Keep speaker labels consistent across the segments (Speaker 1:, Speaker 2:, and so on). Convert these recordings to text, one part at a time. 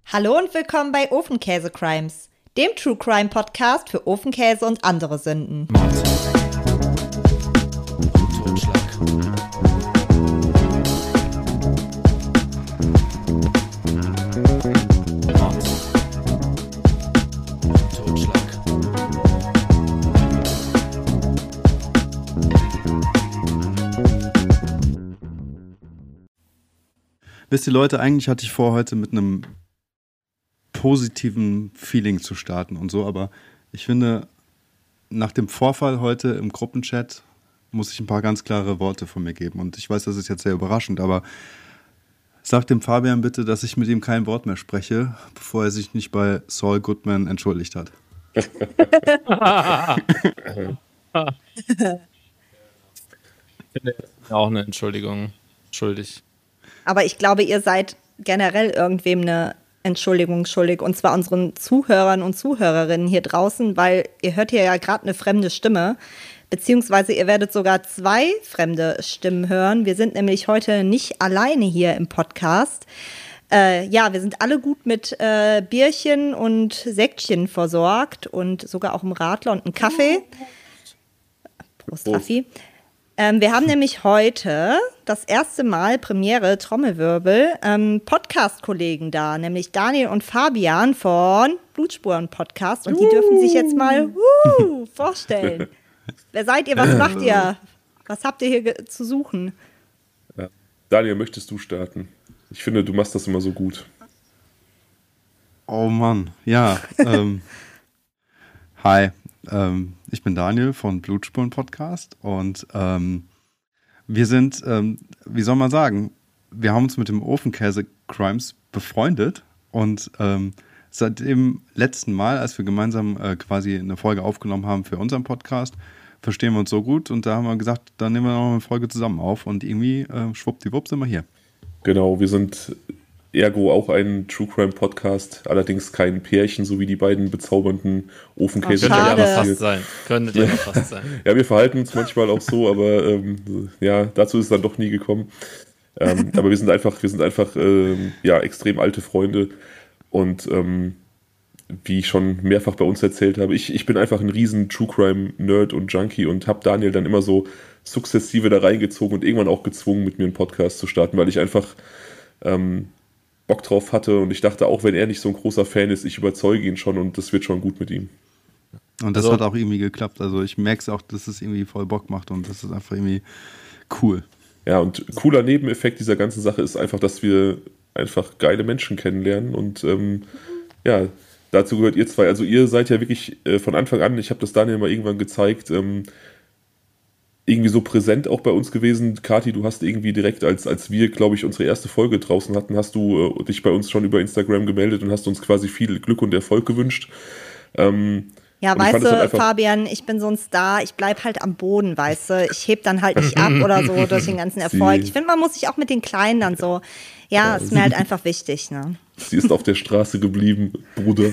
Speaker 1: Hallo und willkommen bei Ofenkäse Crimes, dem True Crime Podcast für Ofenkäse und andere Sünden.
Speaker 2: Mord. Totschlag. Mord. Totschlag.
Speaker 3: Wisst ihr Leute, eigentlich hatte ich vor, heute mit einem positiven Feeling zu starten und so, aber ich finde, nach dem Vorfall heute im Gruppenchat muss ich ein paar ganz klare Worte von mir geben und ich weiß, das ist jetzt sehr überraschend, aber sag dem Fabian bitte, dass ich mit ihm kein Wort mehr spreche, bevor er sich nicht bei Saul Goodman entschuldigt hat.
Speaker 2: Ich finde auch eine Entschuldigung schuldig.
Speaker 1: Aber ich glaube, ihr seid generell irgendwem eine Entschuldigung schuldig, und zwar unseren Zuhörern und Zuhörerinnen hier draußen, weil ihr hört hier ja gerade eine fremde Stimme, beziehungsweise ihr werdet sogar 2 fremde Stimmen hören. Wir sind nämlich heute nicht alleine hier im Podcast. Wir sind alle gut mit Bierchen und Säckchen versorgt und sogar auch im Radler und einen Kaffee. Prost, Raffi. Wir haben nämlich heute das erste Mal Premiere, Trommelwirbel, Podcast-Kollegen da, nämlich Daniel und Fabian von Blutspuren-Podcast. Und die dürfen sich jetzt mal vorstellen. Wer seid ihr? Was macht ihr? Was habt ihr hier zu suchen?
Speaker 4: Ja. Daniel, möchtest du starten? Ich finde, du machst das immer so gut.
Speaker 3: Oh Mann, ja. Hi, ich bin Daniel von Blutspuren Podcast und wir sind, wie soll man sagen, wir haben uns mit dem Ofenkäse Crimes befreundet und seit dem letzten Mal, als wir gemeinsam quasi eine Folge aufgenommen haben für unseren Podcast, verstehen wir uns so gut und da haben wir gesagt, dann nehmen wir noch eine Folge zusammen auf und irgendwie schwuppdiwupp sind wir hier.
Speaker 4: Genau, wir sind ergo auch ein True Crime Podcast, allerdings kein Pärchen, so wie die beiden bezaubernden Ofenkäse.
Speaker 2: Könnte ja aber
Speaker 1: Schade.
Speaker 2: fast sein. Könnte ja fast sein.
Speaker 4: Ja, wir verhalten uns manchmal auch so, aber dazu ist es dann doch nie gekommen. Aber wir sind einfach extrem alte Freunde und wie ich schon mehrfach bei uns erzählt habe, ich bin einfach ein riesen True Crime Nerd und Junkie und habe Daniel dann immer so sukzessive da reingezogen und irgendwann auch gezwungen, mit mir einen Podcast zu starten, weil ich einfach Bock drauf hatte und ich dachte, auch wenn er nicht so ein großer Fan ist, ich überzeuge ihn schon und das wird schon gut mit ihm.
Speaker 3: Und das hat auch irgendwie geklappt. Also ich merke es auch, dass es irgendwie voll Bock macht und das ist einfach irgendwie cool.
Speaker 4: Ja, und cooler Nebeneffekt dieser ganzen Sache ist einfach, dass wir einfach geile Menschen kennenlernen und dazu gehört ihr zwei. Also ihr seid ja wirklich von Anfang an, ich habe das Daniel mal irgendwann gezeigt, irgendwie so präsent auch bei uns gewesen. Kathi, du hast irgendwie direkt, als wir, glaube ich, unsere erste Folge draußen hatten, hast du dich bei uns schon über Instagram gemeldet und hast uns quasi viel Glück und Erfolg gewünscht.
Speaker 1: Ja, weißt du, Fabian, ich bin so ein Star, ich bleib halt am Boden, weißt du, ich heb dann halt nicht ab oder so durch den ganzen Erfolg. Ich finde, man muss sich auch mit den Kleinen dann so, ist mir halt einfach wichtig, ne?
Speaker 4: Sie ist auf der Straße geblieben, Bruder.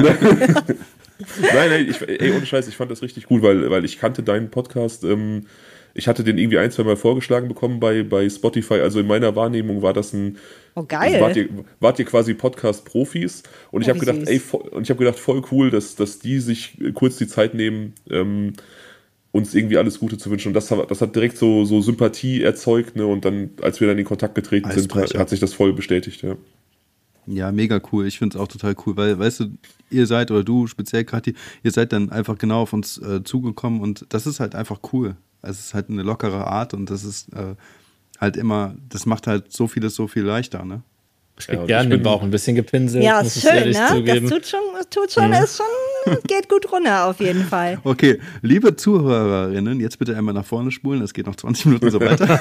Speaker 4: Nein, ohne Scheiß, ich fand das richtig cool, weil ich kannte deinen Podcast, ich hatte den irgendwie 1-2 Mal vorgeschlagen bekommen bei Spotify, also in meiner Wahrnehmung war das ein...
Speaker 1: Oh, geil.
Speaker 4: Also wart ihr quasi Podcast-Profis und ich habe gedacht, voll cool, dass die sich kurz die Zeit nehmen, uns irgendwie alles Gute zu wünschen und das hat direkt so Sympathie erzeugt, ne? Und dann, als wir dann in Kontakt getreten sind, hat sich das voll bestätigt, ja.
Speaker 3: Ja, mega cool. Ich finde es auch total cool, weil, weißt du, ihr seid, oder du speziell, Kathi, ihr seid dann einfach genau auf uns zugekommen und das ist halt einfach cool. Es ist halt eine lockere Art und das ist halt immer, das macht halt so vieles so viel leichter, ne?
Speaker 2: Ich krieg gerne den Bauch ein bisschen gepinselt.
Speaker 1: Ja,
Speaker 2: muss
Speaker 1: ist
Speaker 2: ich
Speaker 1: schön,
Speaker 2: ehrlich
Speaker 1: ne?
Speaker 2: zugeben.
Speaker 1: Das tut schon, geht gut runter auf jeden Fall.
Speaker 3: Okay, liebe Zuhörerinnen, jetzt bitte einmal nach vorne spulen, es geht noch 20 Minuten so weiter.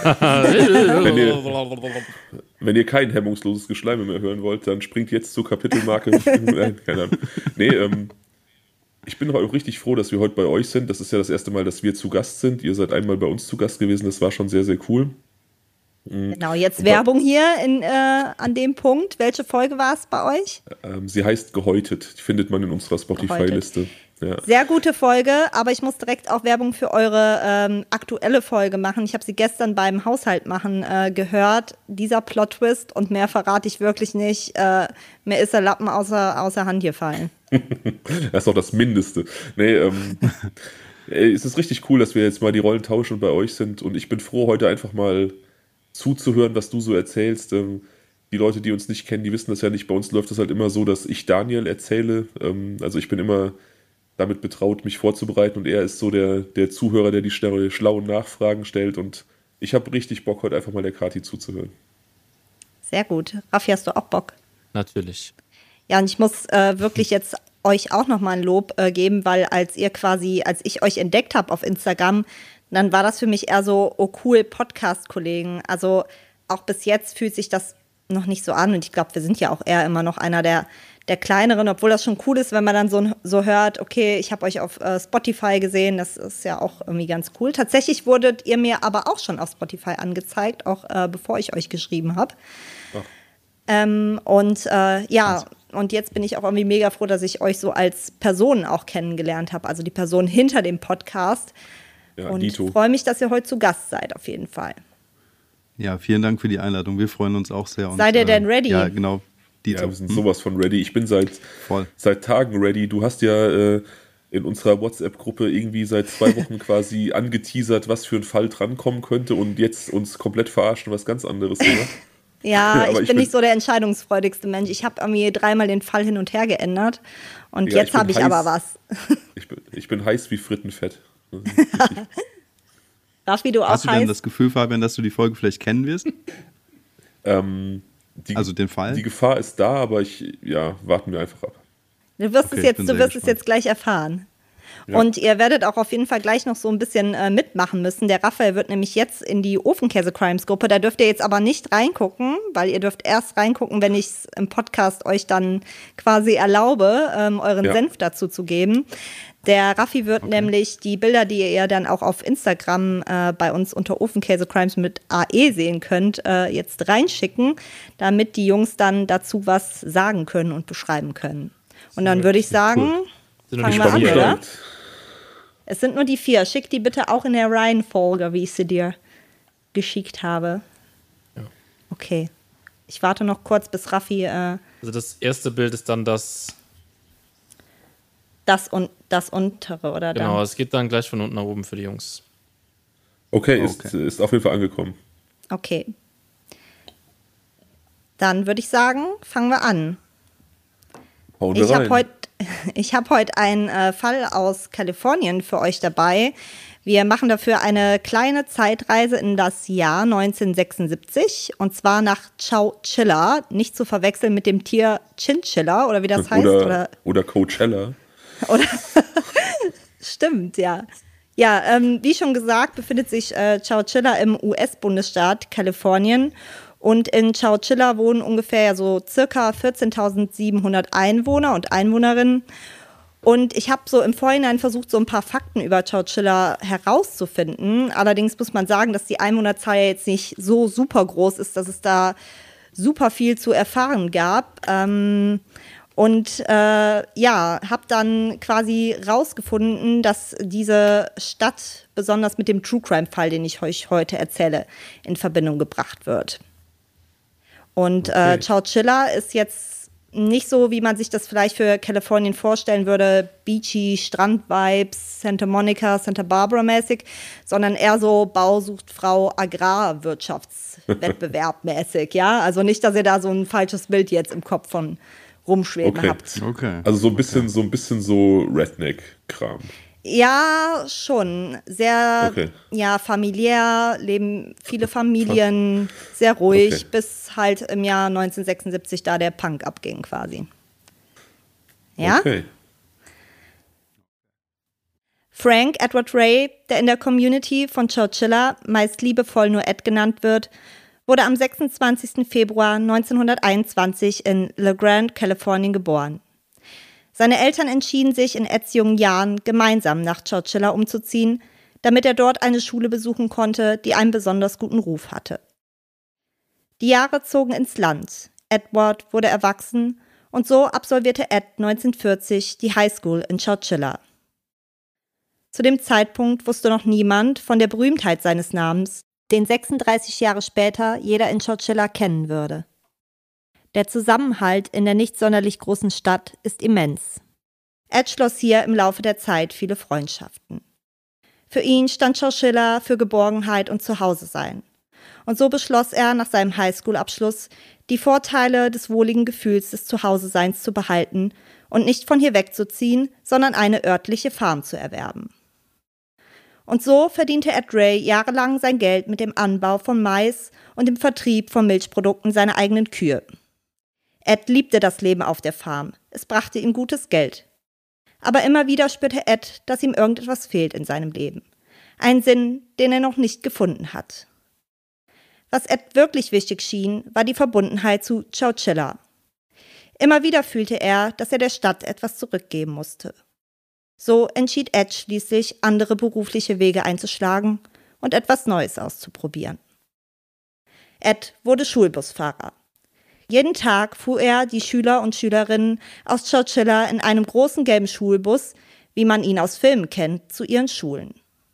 Speaker 4: Wenn ihr kein hemmungsloses Geschleime mehr hören wollt, dann springt jetzt zur Kapitelmarke. Keine Ahnung. Nee, ich bin auch richtig froh, dass wir heute bei euch sind. Das ist ja das erste Mal, dass wir zu Gast sind. Ihr seid einmal bei uns zu Gast gewesen, das war schon sehr, sehr cool.
Speaker 1: Genau, jetzt Werbung hier an dem Punkt. Welche Folge war es bei euch?
Speaker 4: Sie heißt Gehäutet. Die findet man in unserer Spotify-Liste. Ja.
Speaker 1: Sehr gute Folge, aber ich muss direkt auch Werbung für eure aktuelle Folge machen. Ich habe sie gestern beim Haushalt machen gehört. Dieser Plot-Twist, und mehr verrate ich wirklich nicht. Mir ist der Lappen außer Hand gefallen.
Speaker 4: Das ist auch das Mindeste. Nee, es ist richtig cool, dass wir jetzt mal die Rollen tauschen und bei euch sind. Und ich bin froh, heute einfach mal zuzuhören, was du so erzählst. Die Leute, die uns nicht kennen, die wissen das ja nicht. Bei uns läuft das halt immer so, dass ich Daniel erzähle. Also ich bin immer damit betraut, mich vorzubereiten, und er ist so der Zuhörer, der die schlauen Nachfragen stellt, und ich habe richtig Bock, heute einfach mal der Kathi zuzuhören.
Speaker 1: Sehr gut. Raffi, hast du auch Bock?
Speaker 2: Natürlich.
Speaker 1: Ja, und ich muss wirklich jetzt euch auch nochmal ein Lob geben, weil als ich euch entdeckt habe auf Instagram, dann war das für mich eher so, oh cool, Podcast-Kollegen. Also auch bis jetzt fühlt sich das noch nicht so an, und ich glaube, wir sind ja auch eher immer noch einer der kleineren, obwohl das schon cool ist, wenn man dann so hört, okay, ich habe euch auf Spotify gesehen, das ist ja auch irgendwie ganz cool. Tatsächlich wurdet ihr mir aber auch schon auf Spotify angezeigt, auch bevor ich euch geschrieben habe. Und jetzt bin ich auch irgendwie mega froh, dass ich euch so als Person auch kennengelernt habe, also die Person hinter dem Podcast. Ja, und freue mich, dass ihr heute zu Gast seid, auf jeden Fall.
Speaker 3: Ja, vielen Dank für die Einladung. Wir freuen uns auch sehr.
Speaker 1: Seid ihr denn ready?
Speaker 3: Ja, genau.
Speaker 4: Ja, wir sind sowas von ready. Ich bin seit Tagen ready. Du hast ja in unserer WhatsApp-Gruppe irgendwie seit 2 Wochen quasi angeteasert, was für ein Fall drankommen könnte, und jetzt uns komplett verarschen, was ganz anderes, oder?
Speaker 1: Ja, ich bin nicht so der entscheidungsfreudigste Mensch. Ich habe irgendwie 3-mal den Fall hin und her geändert, und jetzt habe ich aber was.
Speaker 4: Ich bin heiß wie Frittenfett.
Speaker 1: Raffi, du auch heiß?
Speaker 3: Hast du denn das Gefühl, Fabian, dass du die Folge vielleicht kennen wirst? Also den Fall?
Speaker 4: Die Gefahr ist da, aber warten wir einfach ab.
Speaker 1: Du wirst es jetzt gleich erfahren. Ja. Und ihr werdet auch auf jeden Fall gleich noch so ein bisschen mitmachen müssen. Der Raphael wird nämlich jetzt in die Ofenkäse-Crimes-Gruppe. Da dürft ihr jetzt aber nicht reingucken, weil ihr dürft erst reingucken, wenn ich es im Podcast euch dann quasi erlaube, euren Senf dazu zu geben. Der Raffi wird nämlich die Bilder, die ihr dann auch auf Instagram bei uns unter Ofenkäse-Crimes mit AE sehen könnt, jetzt reinschicken, damit die Jungs dann dazu was sagen können und beschreiben können. Und dann würde ich sagen, fangen wir an, oder? Es sind nur die 4. Schick die bitte auch in der Reihenfolge, wie ich sie dir geschickt habe.
Speaker 2: Ja.
Speaker 1: Okay. Ich warte noch kurz, bis Raffi...
Speaker 2: Also das erste Bild ist dann das
Speaker 1: untere, oder?
Speaker 2: Genau, es geht dann gleich von unten nach oben für die Jungs.
Speaker 4: Okay, ist auf jeden Fall angekommen.
Speaker 1: Okay. Dann würde ich sagen, fangen wir an. Ich habe heute einen Fall aus Kalifornien für euch dabei. Wir machen dafür eine kleine Zeitreise in das Jahr 1976, und zwar nach Chowchilla, nicht zu verwechseln mit dem Tier Chinchilla oder wie das heißt.
Speaker 4: Oder Coachella.
Speaker 1: Oder stimmt, ja. Ja, wie schon gesagt, befindet sich Chowchilla im US-Bundesstaat Kalifornien. Und in Chowchilla wohnen ungefähr so circa 14.700 Einwohner und Einwohnerinnen. Und ich habe so im Vorhinein versucht, so ein paar Fakten über Chowchilla herauszufinden. Allerdings muss man sagen, dass die Einwohnerzahl ja jetzt nicht so super groß ist, dass es da super viel zu erfahren gab. Habe dann quasi rausgefunden, dass diese Stadt besonders mit dem True Crime-Fall, den ich euch heute erzähle, in Verbindung gebracht wird. Und Chowchilla ist jetzt nicht so, wie man sich das vielleicht für Kalifornien vorstellen würde, beachy, Strand-Vibes, Santa Monica, Santa Barbara-mäßig, sondern eher so Bau sucht Frau Agrarwirtschaftswettbewerb mäßig, ja? Also nicht, dass ihr da so ein falsches Bild jetzt im Kopf von rumschweben habt.
Speaker 3: Okay.
Speaker 4: Also so ein bisschen so Redneck-Kram.
Speaker 1: Ja, schon. Sehr familiär, leben viele Familien, sehr ruhig, bis halt im Jahr 1976 da der Punk abging quasi. Ja?
Speaker 4: Okay.
Speaker 1: Frank Edward Ray, der in der Community von Chowchilla meist liebevoll nur Ed genannt wird, wurde am 26. Februar 1921 in La Grande, Kalifornien geboren. Seine Eltern entschieden sich in Eds jungen Jahren, gemeinsam nach Chowchilla umzuziehen, damit er dort eine Schule besuchen konnte, die einen besonders guten Ruf hatte. Die Jahre zogen ins Land. Edward wurde erwachsen und so absolvierte Ed 1940 die Highschool in Chowchilla. Zu dem Zeitpunkt wusste noch niemand von der Berühmtheit seines Namens, den 36 Jahre später jeder in Chowchilla kennen würde. Der Zusammenhalt in der nicht sonderlich großen Stadt ist immens. Ed schloss hier im Laufe der Zeit viele Freundschaften. Für ihn stand Chowchilla für Geborgenheit und Zuhause-Sein. Und so beschloss er nach seinem Highschool-Abschluss, die Vorteile des wohligen Gefühls des Zuhause-Seins zu behalten und nicht von hier wegzuziehen, sondern eine örtliche Farm zu erwerben. Und so verdiente Ed Ray jahrelang sein Geld mit dem Anbau von Mais und dem Vertrieb von Milchprodukten seiner eigenen Kühe. Ed liebte das Leben auf der Farm. Es brachte ihm gutes Geld. Aber immer wieder spürte Ed, dass ihm irgendetwas fehlt in seinem Leben. Ein Sinn, den er noch nicht gefunden hat. Was Ed wirklich wichtig schien, war die Verbundenheit zu Chowchilla. Immer wieder fühlte er, dass er der Stadt etwas zurückgeben musste. So entschied Ed schließlich, andere berufliche Wege einzuschlagen und etwas Neues auszuprobieren. Ed wurde Schulbusfahrer. Jeden Tag fuhr er die Schüler und Schülerinnen aus Chowchilla in einem großen gelben Schulbus, wie man ihn aus Filmen kennt, zu ihren Schulen.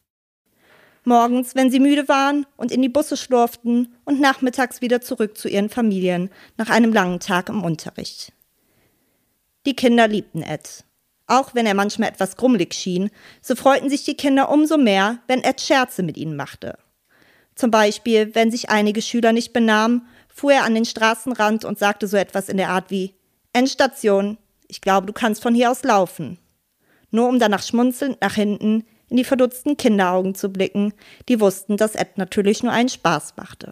Speaker 1: Morgens, wenn sie müde waren und in die Busse schlurften und nachmittags wieder zurück zu ihren Familien nach einem langen Tag im Unterricht. Die Kinder liebten Ed. Auch wenn er manchmal etwas grummelig schien, so freuten sich die Kinder umso mehr, wenn Ed Scherze mit ihnen machte. Zum Beispiel, wenn sich einige Schüler nicht benahmen, fuhr er an den Straßenrand und sagte so etwas in der Art wie: Endstation, ich glaube, du kannst von hier aus laufen. Nur um danach schmunzelnd nach hinten in die verdutzten Kinderaugen zu blicken, die wussten, dass Ed natürlich nur einen Spaß machte.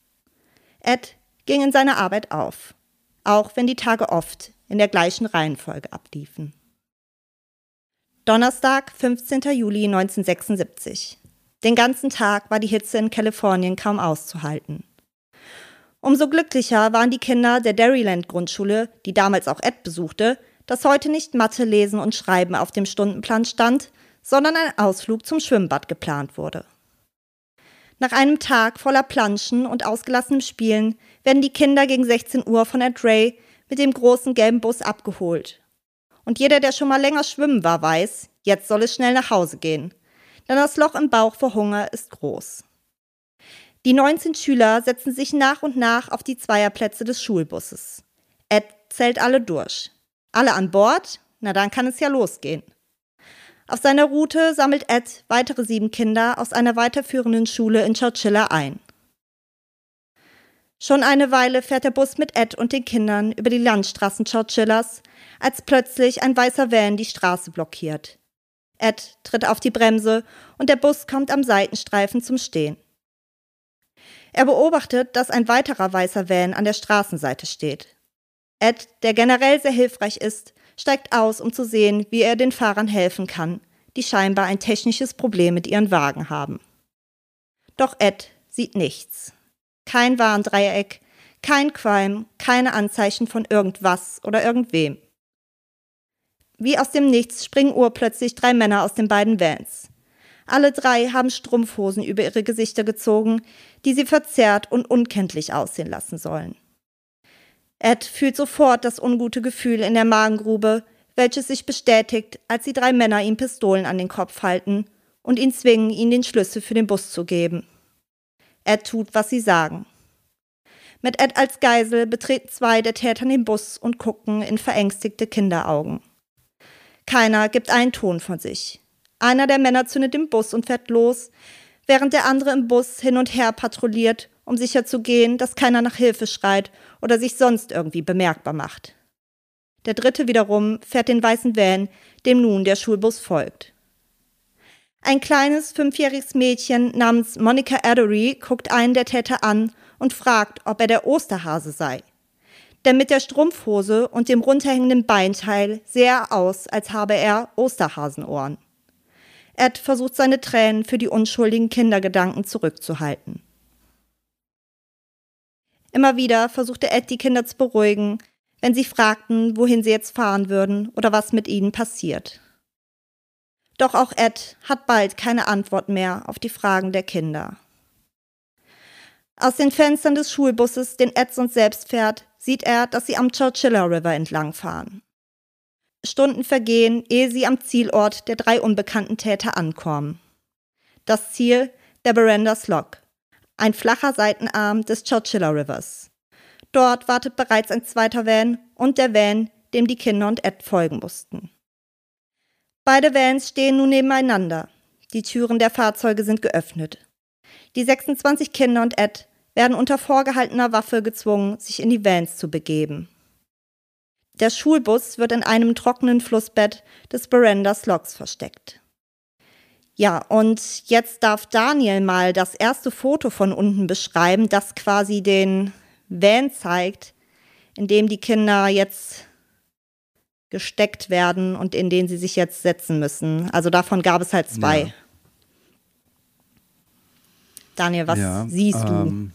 Speaker 1: Ed ging in seiner Arbeit auf, auch wenn die Tage oft in der gleichen Reihenfolge abliefen. Donnerstag, 15. Juli 1976. Den ganzen Tag war die Hitze in Kalifornien kaum auszuhalten. Umso glücklicher waren die Kinder der Dairyland-Grundschule, die damals auch Ed besuchte, dass heute nicht Mathe, Lesen und Schreiben auf dem Stundenplan stand, sondern ein Ausflug zum Schwimmbad geplant wurde. Nach einem Tag voller Planschen und ausgelassenem Spielen werden die Kinder gegen 16 Uhr von Ed Ray mit dem großen gelben Bus abgeholt. Und jeder, der schon mal länger schwimmen war, weiß, jetzt soll es schnell nach Hause gehen, denn das Loch im Bauch vor Hunger ist groß. Die 19 Schüler setzen sich nach und nach auf die Zweierplätze des Schulbusses. Ed zählt alle durch. Alle an Bord? Na dann kann es ja losgehen. Auf seiner Route sammelt Ed weitere 7 Kinder aus einer weiterführenden Schule in Chowchilla ein. Schon eine Weile fährt der Bus mit Ed und den Kindern über die Landstraßen Chowchillas, als plötzlich ein weißer Van die Straße blockiert. Ed tritt auf die Bremse und der Bus kommt am Seitenstreifen zum Stehen. Er beobachtet, dass ein weiterer weißer Van an der Straßenseite steht. Ed, der generell sehr hilfreich ist, steigt aus, um zu sehen, wie er den Fahrern helfen kann, die scheinbar ein technisches Problem mit ihren Wagen haben. Doch Ed sieht nichts. Kein Warndreieck, kein Qualm, keine Anzeichen von irgendwas oder irgendwem. Wie aus dem Nichts springen urplötzlich 3 Männer aus den beiden Vans. Alle 3 haben Strumpfhosen über ihre Gesichter gezogen, die sie verzerrt und unkenntlich aussehen lassen sollen. Ed fühlt sofort das ungute Gefühl in der Magengrube, welches sich bestätigt, als die 3 Männer ihm Pistolen an den Kopf halten und ihn zwingen, ihnen den Schlüssel für den Bus zu geben. Ed tut, was sie sagen. Mit Ed als Geisel betreten 2 der Täter den Bus und gucken in verängstigte Kinderaugen. Keiner gibt einen Ton von sich. Einer der Männer zündet den Bus und fährt los, während der andere im Bus hin und her patrouilliert, um sicherzugehen, dass keiner nach Hilfe schreit oder sich sonst irgendwie bemerkbar macht. Der dritte wiederum fährt den weißen Van, dem nun der Schulbus folgt. Ein kleines 5-jähriges Mädchen namens Monica Addery guckt einen der Täter an und fragt, ob er der Osterhase sei. Denn mit der Strumpfhose und dem runterhängenden Beinteil sehe er aus, als habe er Osterhasenohren. Ed versucht seine Tränen für die unschuldigen Kindergedanken zurückzuhalten. Immer wieder versuchte Ed, die Kinder zu beruhigen, wenn sie fragten, wohin sie jetzt fahren würden oder was mit ihnen passiert. Doch auch Ed hat bald keine Antwort mehr auf die Fragen der Kinder. Aus den Fenstern des Schulbusses, den Edson selbst fährt, sieht er, dass sie am Churchilla River entlangfahren. Stunden vergehen, ehe sie am Zielort der 3 unbekannten Täter ankommen. Das Ziel, der Barandas Lock, ein flacher Seitenarm des Churchilla Rivers. Dort wartet bereits ein zweiter Van und der Van, dem die Kinder und Ed folgen mussten. Beide Vans stehen nun nebeneinander. Die Türen der Fahrzeuge sind geöffnet. Die 26 Kinder und Ed werden unter vorgehaltener Waffe gezwungen, sich in die Vans zu begeben. Der Schulbus wird in einem trockenen Flussbett des Barandas Locks versteckt. Ja, und jetzt darf Daniel mal das erste Foto von unten beschreiben, das quasi den Van zeigt, in dem die Kinder jetzt gesteckt werden und in den sie sich jetzt setzen müssen. Also davon gab es halt 2. Ja. Daniel, was siehst du?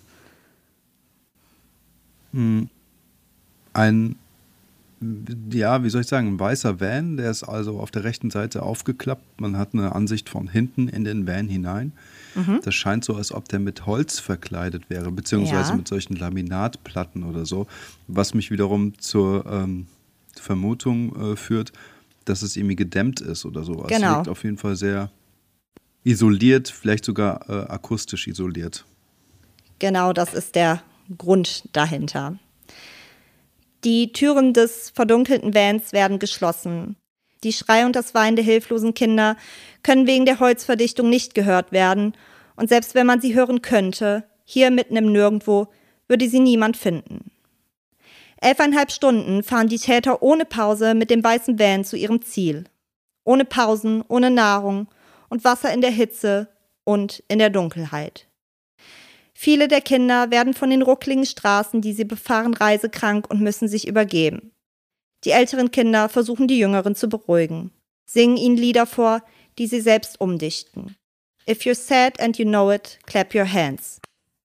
Speaker 3: Wie soll ich sagen, ein weißer Van, der ist also auf der rechten Seite aufgeklappt. Man hat eine Ansicht von hinten in den Van hinein. Das scheint so, als ob der mit Holz verkleidet wäre, beziehungsweise mit solchen Laminatplatten oder so, was mich wiederum zur Vermutung führt, dass es irgendwie gedämmt ist oder sowas. Genau. Es wirkt auf jeden Fall sehr isoliert, vielleicht sogar akustisch isoliert.
Speaker 1: Genau, das ist der Grund dahinter. Die Türen des verdunkelten Vans werden geschlossen. Die Schreie und das Weinen der hilflosen Kinder können wegen der Holzverdichtung nicht gehört werden. Und selbst wenn man sie hören könnte, hier mitten im Nirgendwo, würde sie niemand finden. 11,5 Stunden fahren die Täter ohne Pause mit dem weißen Van zu ihrem Ziel. Ohne Pausen, ohne Nahrung und Wasser in der Hitze und in der Dunkelheit. Viele der Kinder werden von den ruckligen Straßen, die sie befahren, reisekrank und müssen sich übergeben. Die älteren Kinder versuchen die Jüngeren zu beruhigen, singen ihnen Lieder vor, die sie selbst umdichten. If you're sad and you know it, clap your hands.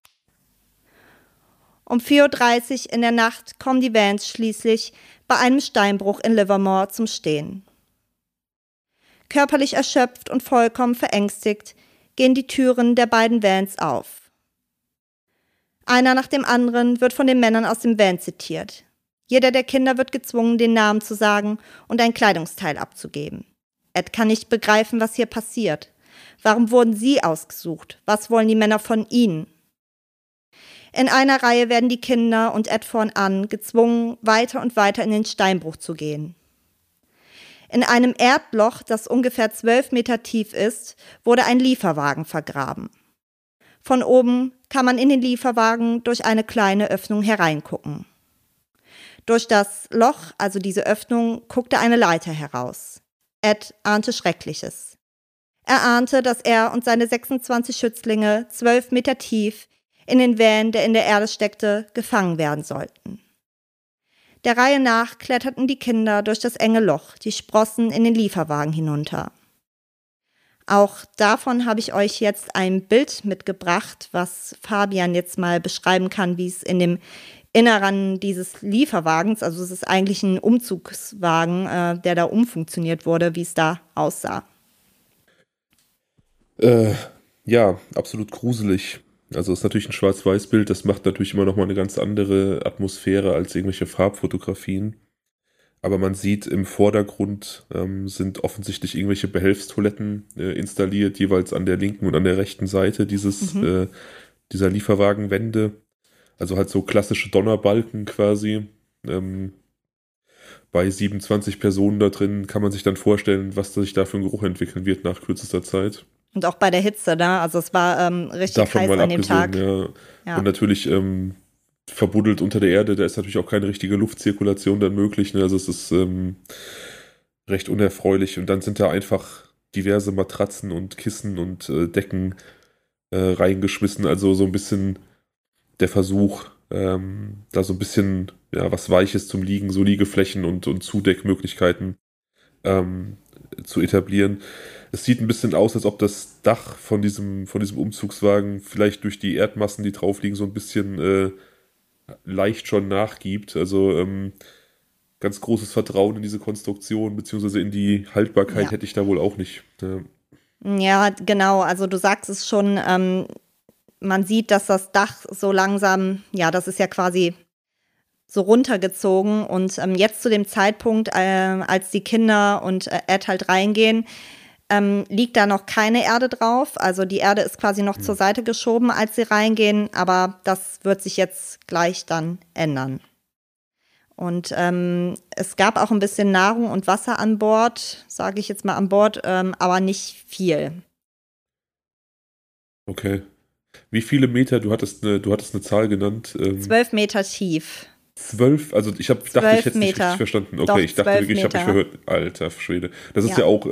Speaker 1: Um 4:30 Uhr in der Nacht kommen die Vans schließlich bei einem Steinbruch in Livermore zum Stehen. Körperlich erschöpft und vollkommen verängstigt gehen die Türen der beiden Vans auf. Einer nach dem anderen wird von den Männern aus dem Van zitiert. Jeder der Kinder wird gezwungen, den Namen zu sagen und ein Kleidungsteil abzugeben. Ed kann nicht begreifen, was hier passiert. Warum wurden sie ausgesucht? Was wollen die Männer von ihnen? In einer Reihe werden die Kinder und Ed vorn an gezwungen, weiter und weiter in den Steinbruch zu gehen. In einem Erdloch, das ungefähr 12 Meter tief ist, wurde ein Lieferwagen vergraben. Von oben kann man in den Lieferwagen durch eine kleine Öffnung hereingucken. Durch das Loch, also diese Öffnung, guckte eine Leiter heraus. Ed ahnte Schreckliches. Er ahnte, dass er und seine 26 Schützlinge 12 Meter tief in den Van, der in der Erde steckte, gefangen werden sollten. Der Reihe nach kletterten die Kinder durch das enge Loch, die Sprossen in den Lieferwagen hinunter. Auch davon habe ich euch jetzt ein Bild mitgebracht, was Fabian jetzt mal beschreiben kann, wie es in dem Inneren dieses Lieferwagens, also es ist eigentlich ein Umzugswagen, der da umfunktioniert wurde, wie es da aussah.
Speaker 4: Ja, absolut gruselig. Also es ist natürlich ein Schwarz-Weiß-Bild, das macht natürlich immer noch mal eine ganz andere Atmosphäre als irgendwelche Farbfotografien. Aber man sieht im Vordergrund sind offensichtlich irgendwelche Behelfstoiletten installiert, jeweils an der linken und an der rechten Seite dieser Lieferwagenwände. Also halt so klassische Donnerbalken quasi. Bei 27 Personen da drin kann man sich dann vorstellen, was sich da für ein Geruch entwickeln wird nach kürzester Zeit.
Speaker 1: Und auch bei der Hitze, ne? Also es war richtig
Speaker 4: davon
Speaker 1: heiß an dem Tag.
Speaker 4: Ja. Und natürlich verbuddelt unter der Erde, da ist natürlich auch keine richtige Luftzirkulation dann möglich. Ne? Also es ist recht unerfreulich. Und dann sind da einfach diverse Matratzen und Kissen und Decken reingeschmissen. Also so ein bisschen der Versuch, da so ein bisschen was Weiches zum Liegen, so Liegeflächen und Zudeckmöglichkeiten zu etablieren. Es sieht ein bisschen aus, als ob das Dach von diesem Umzugswagen vielleicht durch die Erdmassen, die drauf liegen, so ein bisschen leicht schon nachgibt. Also ganz großes Vertrauen in diese Konstruktion, beziehungsweise in die Haltbarkeit hätte ich da wohl auch nicht.
Speaker 1: Ja, genau. Also du sagst es schon, man sieht, dass das Dach so langsam, ja, das ist ja quasi so runtergezogen. Und jetzt zu dem Zeitpunkt, als die Kinder und Ed halt reingehen, liegt da noch keine Erde drauf. Also die Erde ist quasi noch zur Seite geschoben, als sie reingehen. Aber das wird sich jetzt gleich dann ändern. Und es gab auch ein bisschen Nahrung und Wasser an Bord, sage ich jetzt mal an Bord, aber nicht viel.
Speaker 4: Okay. Wie viele Meter? Du hattest eine Zahl genannt.
Speaker 1: 12 Meter tief.
Speaker 4: 12? Also dachte, ich hätte es nicht
Speaker 1: Meter.
Speaker 4: richtig verstanden. Okay,
Speaker 1: Doch,
Speaker 4: ich dachte wirklich, ich habe mich
Speaker 1: Meter.
Speaker 4: verhört. Alter Schwede. Das ist ja auch,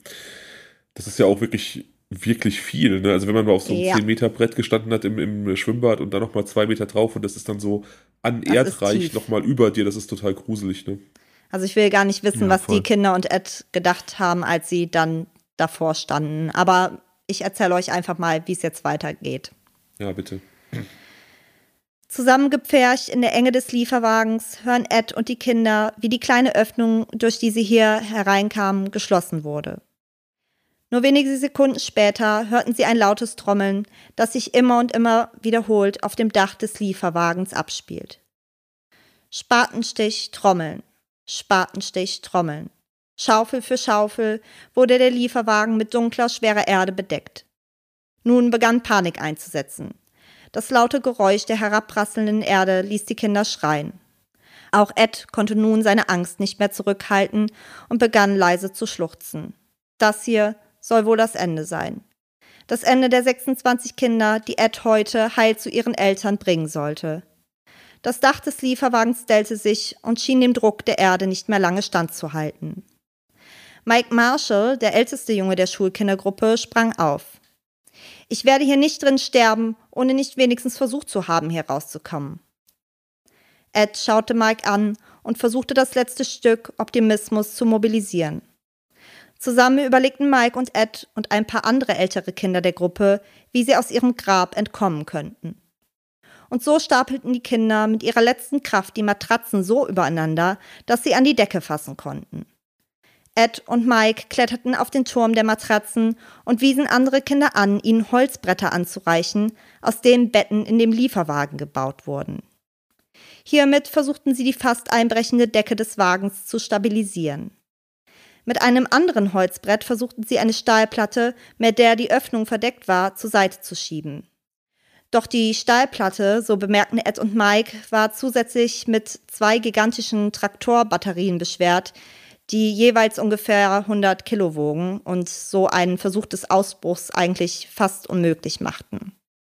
Speaker 4: wirklich, wirklich viel. Ne? Also wenn man mal auf so einem 10-Meter-Brett gestanden hat im Schwimmbad und dann nochmal 2 Meter drauf und das ist dann so an Erdreich nochmal über dir, das ist total gruselig. Ne?
Speaker 1: Also ich will gar nicht wissen,
Speaker 3: Ja,
Speaker 1: was
Speaker 3: voll.
Speaker 1: die Kinder und Ed gedacht haben, als sie dann davor standen. Aber ich erzähle euch einfach mal, wie es jetzt weitergeht.
Speaker 4: Ja, bitte.
Speaker 1: Zusammengepfercht in der Enge des Lieferwagens hören Ed und die Kinder, wie die kleine Öffnung, durch die sie hier hereinkamen, geschlossen wurde. Nur wenige Sekunden später hörten sie ein lautes Trommeln, das sich immer und immer wiederholt auf dem Dach des Lieferwagens abspielt. Spatenstich, Trommeln. Spatenstich, Trommeln. Schaufel für Schaufel wurde der Lieferwagen mit dunkler, schwerer Erde bedeckt. Nun begann Panik einzusetzen. Das laute Geräusch der herabprasselnden Erde ließ die Kinder schreien. Auch Ed konnte nun seine Angst nicht mehr zurückhalten und begann leise zu schluchzen. Das hier soll wohl das Ende sein. Das Ende der 26 Kinder, die Ed heute heil zu ihren Eltern bringen sollte. Das Dach des Lieferwagens stellte sich und schien dem Druck der Erde nicht mehr lange standzuhalten. Mike Marshall, der älteste Junge der Schulkindergruppe, sprang auf. Ich werde hier nicht drin sterben, ohne nicht wenigstens versucht zu haben, hier rauszukommen. Ed schaute Mike an und versuchte das letzte Stück Optimismus zu mobilisieren. Zusammen überlegten Mike und Ed und ein paar andere ältere Kinder der Gruppe, wie sie aus ihrem Grab entkommen könnten. Und so stapelten die Kinder mit ihrer letzten Kraft die Matratzen so übereinander, dass sie an die Decke fassen konnten. Ed und Mike kletterten auf den Turm der Matratzen und wiesen andere Kinder an, ihnen Holzbretter anzureichen, aus denen Betten in dem Lieferwagen gebaut wurden. Hiermit versuchten sie die fast einbrechende Decke des Wagens zu stabilisieren. Mit einem anderen Holzbrett versuchten sie eine Stahlplatte, mit der die Öffnung verdeckt war, zur Seite zu schieben. Doch die Stahlplatte, so bemerkten Ed und Mike, war zusätzlich mit 2 gigantischen Traktorbatterien beschwert, die jeweils ungefähr 100 Kilo wogen und so einen Versuch des Ausbruchs eigentlich fast unmöglich machten.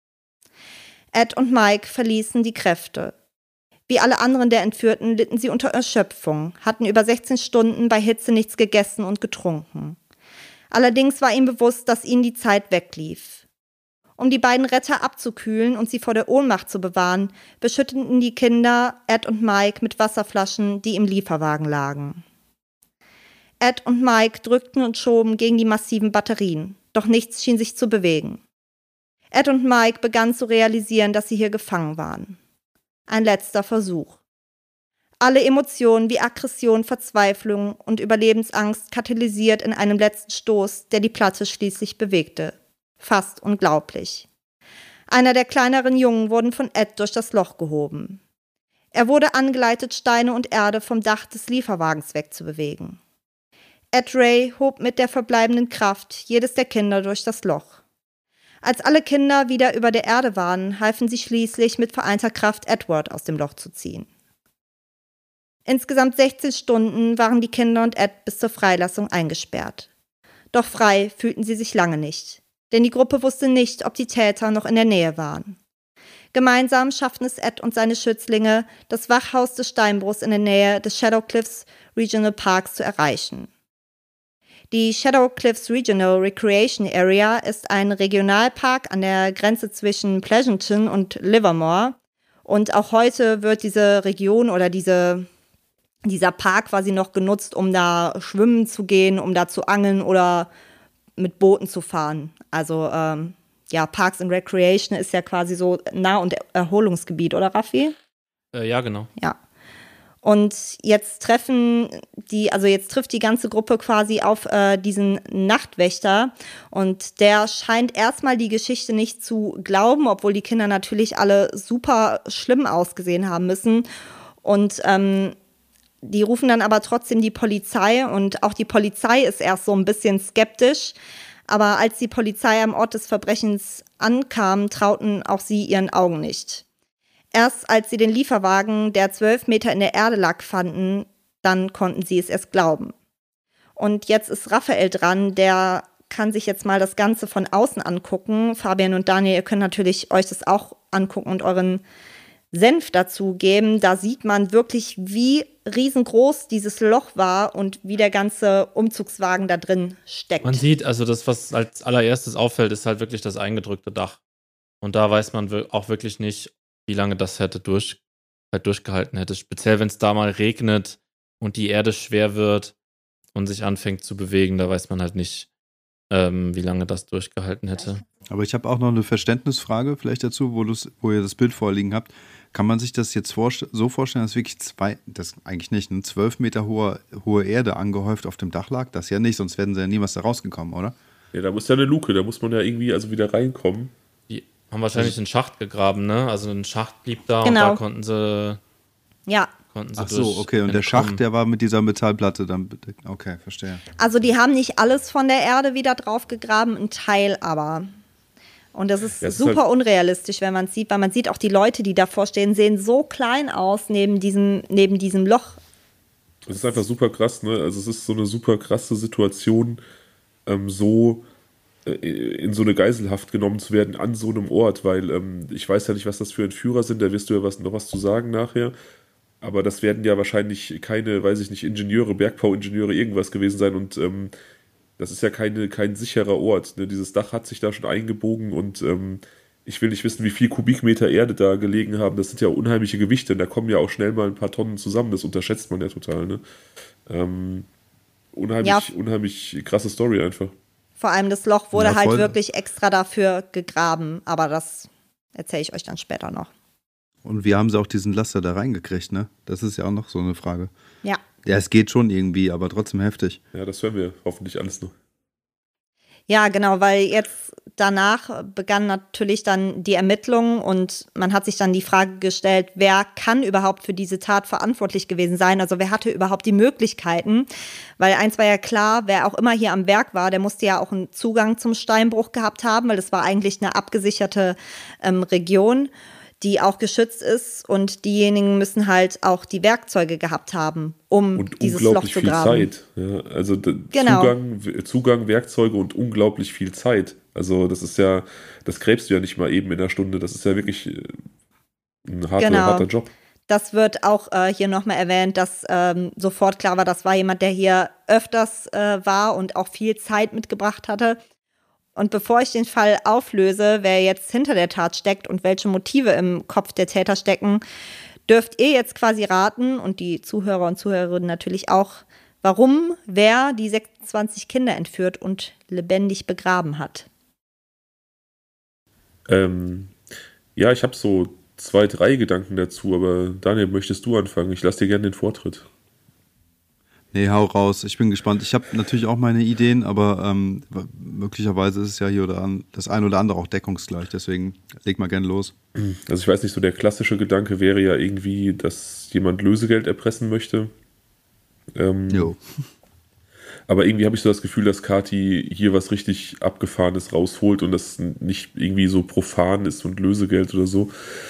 Speaker 1: Ed und Mike verließen die Kräfte. Wie alle anderen der Entführten litten sie unter Erschöpfung, hatten über 16 Stunden bei Hitze nichts gegessen und getrunken. Allerdings war ihnen bewusst, dass ihnen die Zeit weglief. Um die beiden Retter abzukühlen und sie vor der Ohnmacht zu bewahren, beschütteten die Kinder Ed und Mike mit Wasserflaschen, die im Lieferwagen lagen. Ed und Mike drückten und schoben gegen die massiven Batterien, doch nichts schien sich zu bewegen. Ed und Mike begannen zu realisieren, dass sie hier gefangen waren. Ein letzter Versuch. Alle Emotionen wie Aggression, Verzweiflung und Überlebensangst katalysiert in einem letzten Stoß, der die Platte schließlich bewegte. Fast unglaublich. Einer der kleineren Jungen wurde von Ed durch das Loch gehoben. Er wurde angeleitet, Steine und Erde vom Dach des Lieferwagens wegzubewegen. Ed Ray hob mit der verbleibenden Kraft jedes der Kinder durch das Loch. Als alle Kinder wieder über der Erde waren, halfen sie schließlich mit vereinter Kraft, Edward aus dem Loch zu ziehen. Insgesamt 16 Stunden waren die Kinder und Ed bis zur Freilassung eingesperrt. Doch frei fühlten sie sich lange nicht, denn die Gruppe wusste nicht, ob die Täter noch in der Nähe waren. Gemeinsam schafften es Ed und seine Schützlinge, das Wachhaus des Steinbruchs in der Nähe des Shadow Cliffs Regional Parks zu erreichen. Die Shadow Cliffs Regional Recreation Area ist ein Regionalpark an der Grenze zwischen Pleasanton und Livermore. Und auch heute wird diese Region oder dieser Park quasi noch genutzt, um da schwimmen zu gehen, um da zu angeln oder mit Booten zu fahren. Also Parks and Recreation ist ja quasi so Nah- und Erholungsgebiet, oder Raffi?
Speaker 2: Ja, genau.
Speaker 1: Ja. Und jetzt trifft die ganze Gruppe quasi auf diesen Nachtwächter und der scheint erstmal die Geschichte nicht zu glauben, obwohl die Kinder natürlich alle super schlimm ausgesehen haben müssen. Und die rufen dann aber trotzdem die Polizei und auch die Polizei ist erst so ein bisschen skeptisch. Aber als die Polizei am Ort des Verbrechens ankam, trauten auch sie ihren Augen nicht. Erst als sie den Lieferwagen, der 12 Meter in der Erde lag, fanden, dann konnten sie es erst glauben. Und jetzt ist Raphael dran, der kann sich jetzt mal das Ganze von außen angucken. Fabian und Daniel, ihr könnt natürlich euch das auch angucken und euren Senf dazu geben. Da sieht man wirklich, wie riesengroß dieses Loch war und wie der ganze Umzugswagen da drin steckt.
Speaker 2: Man sieht, also das, was als allererstes auffällt, ist halt wirklich das eingedrückte Dach. Und da weiß man auch wirklich nicht, wie lange das hätte durchgehalten hätte. Speziell, wenn es da mal regnet und die Erde schwer wird und sich anfängt zu bewegen, da weiß man halt nicht, wie lange das durchgehalten hätte.
Speaker 3: Aber ich habe auch noch eine Verständnisfrage vielleicht dazu, wo ihr das Bild vorliegen habt. Kann man sich das jetzt so vorstellen, dass wirklich 12 Meter hohe Erde angehäuft auf dem Dach lag? Das ja nicht, sonst wären sie ja niemals da rausgekommen, oder?
Speaker 4: Ja, da muss ja eine Luke, da muss man ja irgendwie also wieder reinkommen.
Speaker 2: Die haben wahrscheinlich einen Schacht gegraben, ne? Also ein Schacht blieb da
Speaker 1: Genau.
Speaker 2: und da konnten sie
Speaker 3: Ach so, okay. Und der Schacht, der war mit dieser Metallplatte dann bedeckt. Okay, verstehe.
Speaker 1: Also die haben nicht alles von der Erde wieder drauf gegraben, ein Teil aber. Und das ist super halt unrealistisch, wenn man es sieht, weil man sieht auch die Leute, die davor stehen, sehen so klein aus neben diesem Loch.
Speaker 4: Es ist einfach super krass, ne? Also es ist so eine super krasse Situation, in so eine Geiselhaft genommen zu werden an so einem Ort, weil ich weiß ja nicht, was das für Entführer sind, da wirst du ja noch was zu sagen nachher. Aber das werden ja wahrscheinlich keine, weiß ich nicht, Ingenieure, Bergbauingenieure, irgendwas gewesen sein und das ist ja kein sicherer Ort. Ne? Dieses Dach hat sich da schon eingebogen und ich will nicht wissen, wie viel Kubikmeter Erde da gelegen haben. Das sind ja unheimliche Gewichte und da kommen ja auch schnell mal ein paar Tonnen zusammen. Das unterschätzt man ja total. Ne? Unheimlich krasse Story einfach.
Speaker 1: Vor allem das Loch wurde halt wirklich extra dafür gegraben, aber das erzähle ich euch dann später noch.
Speaker 3: Und wie haben sie auch diesen Laster da reingekriegt, ne? Das ist ja auch noch so eine Frage.
Speaker 1: Ja.
Speaker 3: Ja, es geht schon irgendwie, aber trotzdem heftig.
Speaker 4: Ja, das hören wir hoffentlich alles noch.
Speaker 1: Ja, genau, weil jetzt danach begannen natürlich dann die Ermittlungen und man hat sich dann die Frage gestellt, wer kann überhaupt für diese Tat verantwortlich gewesen sein? Also wer hatte überhaupt die Möglichkeiten? Weil eins war ja klar, wer auch immer hier am Werk war, der musste ja auch einen Zugang zum Steinbruch gehabt haben, weil das war eigentlich eine abgesicherte Region, die auch geschützt ist und diejenigen müssen halt auch die Werkzeuge gehabt haben, um
Speaker 4: und
Speaker 1: dieses Loch zu graben.
Speaker 4: Und unglaublich viel Zeit. Ja, also Zugang, Werkzeuge und unglaublich viel Zeit. Also das ist ja, das gräbst du ja nicht mal eben in einer Stunde. Das ist ja wirklich ein harter Job.
Speaker 1: Das wird auch hier nochmal erwähnt, dass sofort klar war, das war jemand, der hier öfters war und auch viel Zeit mitgebracht hatte. Und bevor ich den Fall auflöse, wer jetzt hinter der Tat steckt und welche Motive im Kopf der Täter stecken, dürft ihr jetzt quasi raten und die Zuhörer und Zuhörerinnen natürlich auch, wer die 26 Kinder entführt und lebendig begraben hat.
Speaker 4: Ja, ich habe so 2, 3 Gedanken dazu, aber Daniel, möchtest du anfangen? Ich lasse dir gerne den Vortritt.
Speaker 3: Nee, hau raus. Ich bin gespannt. Ich habe natürlich auch meine Ideen, aber möglicherweise ist es ja hier das ein oder andere auch deckungsgleich. Deswegen leg mal gerne los.
Speaker 4: Also ich weiß nicht, so der klassische Gedanke wäre ja irgendwie, dass jemand Lösegeld erpressen möchte.
Speaker 3: Jo.
Speaker 4: Aber irgendwie habe ich so das Gefühl, dass Kathi hier was richtig Abgefahrenes rausholt und das nicht irgendwie so profan ist und Lösegeld oder so.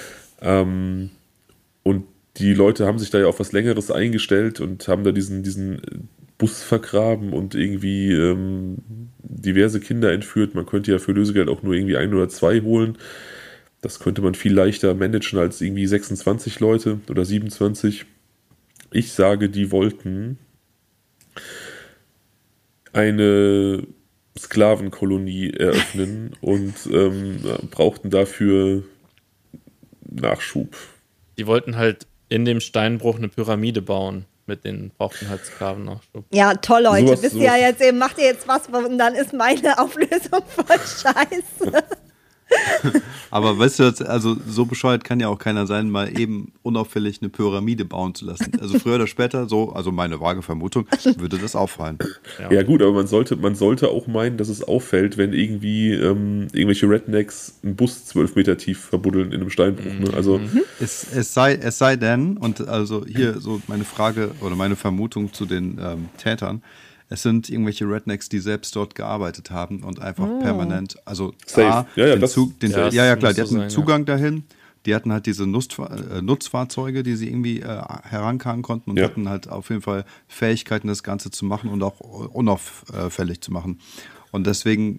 Speaker 4: Und die Leute haben sich da ja auf was Längeres eingestellt und haben da diesen Bus vergraben und irgendwie diverse Kinder entführt. Man könnte ja für Lösegeld auch nur irgendwie 1 oder 2 holen. Das könnte man viel leichter managen als irgendwie 26 Leute oder 27. Ich sage, die wollten eine Sklavenkolonie eröffnen und brauchten dafür Nachschub.
Speaker 2: Die wollten halt in dem Steinbruch eine Pyramide bauen. Mit denen brauchten halt Sklavennachschub.
Speaker 1: Ja, toll, Leute. Wisst ihr ja jetzt eben, macht ihr jetzt was und dann ist meine Auflösung voll scheiße.
Speaker 3: Aber weißt du, also so bescheuert kann ja auch keiner sein, mal eben unauffällig eine Pyramide bauen zu lassen. Also früher oder später, so, also meine vage Vermutung, würde das auffallen.
Speaker 4: Ja gut, aber man sollte auch meinen, dass es auffällt, wenn irgendwie irgendwelche Rednecks einen Bus 12 Meter tief verbuddeln in einem Steinbruch. Ne? Also
Speaker 3: Es sei denn, und also hier so meine Frage oder meine Vermutung zu den Tätern, es sind irgendwelche Rednecks, die selbst dort gearbeitet haben und einfach permanent, also
Speaker 4: Safe. Ja,
Speaker 3: klar,
Speaker 2: das
Speaker 3: die hatten
Speaker 2: muss so sein,
Speaker 3: Zugang dahin, die hatten halt diese Nutzfahrzeuge, die sie irgendwie herankarren konnten und hatten halt auf jeden Fall Fähigkeiten, das Ganze zu machen und auch unauffällig zu machen. Und deswegen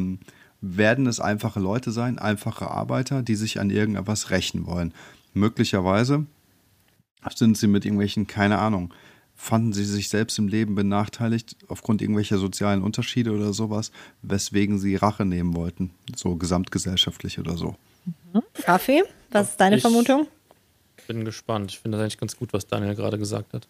Speaker 3: werden es einfache Leute sein, einfache Arbeiter, die sich an irgendetwas rächen wollen. Möglicherweise sind sie mit irgendwelchen, keine Ahnung, fanden sie sich selbst im Leben benachteiligt aufgrund irgendwelcher sozialen Unterschiede oder sowas, weswegen sie Rache nehmen wollten, so gesamtgesellschaftlich oder so.
Speaker 1: Raffi, was ist deine Vermutung?
Speaker 2: Ich bin gespannt. Ich finde das eigentlich ganz gut, was Daniel gerade gesagt hat.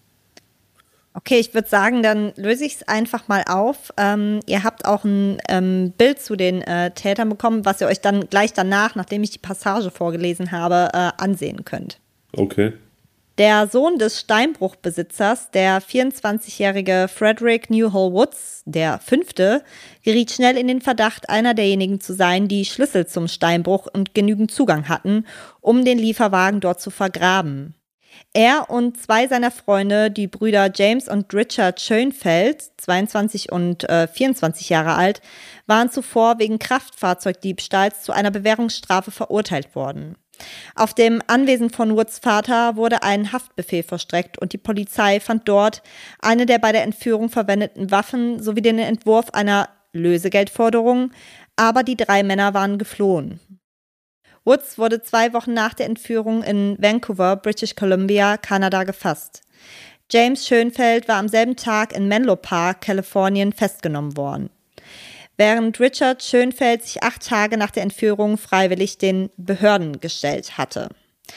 Speaker 1: Okay, ich würde sagen, dann löse ich es einfach mal auf. Ihr habt auch ein Bild zu den Tätern bekommen, was ihr euch dann gleich danach, nachdem ich die Passage vorgelesen habe, ansehen könnt.
Speaker 4: okay.
Speaker 1: Der Sohn des Steinbruchbesitzers, der 24-jährige Frederick Newhall Woods, der Fünfte, geriet schnell in den Verdacht, einer derjenigen zu sein, die Schlüssel zum Steinbruch und genügend Zugang hatten, um den Lieferwagen dort zu vergraben. Er und zwei seiner Freunde, die Brüder James und Richard Schoenfeld, 22 und 24 Jahre alt, waren zuvor wegen Kraftfahrzeugdiebstahls zu einer Bewährungsstrafe verurteilt worden. Auf dem Anwesen von Woods Vater wurde ein Haftbefehl vollstreckt und die Polizei fand dort eine der bei der Entführung verwendeten Waffen sowie den Entwurf einer Lösegeldforderung, aber die drei Männer waren geflohen. Woods wurde 2 Wochen nach der Entführung in Vancouver, British Columbia, Kanada gefasst. James Schoenfeld war am selben Tag in Menlo Park, Kalifornien, festgenommen worden. Während Richard Schoenfeld sich 8 Tage nach der Entführung freiwillig den Behörden gestellt hatte.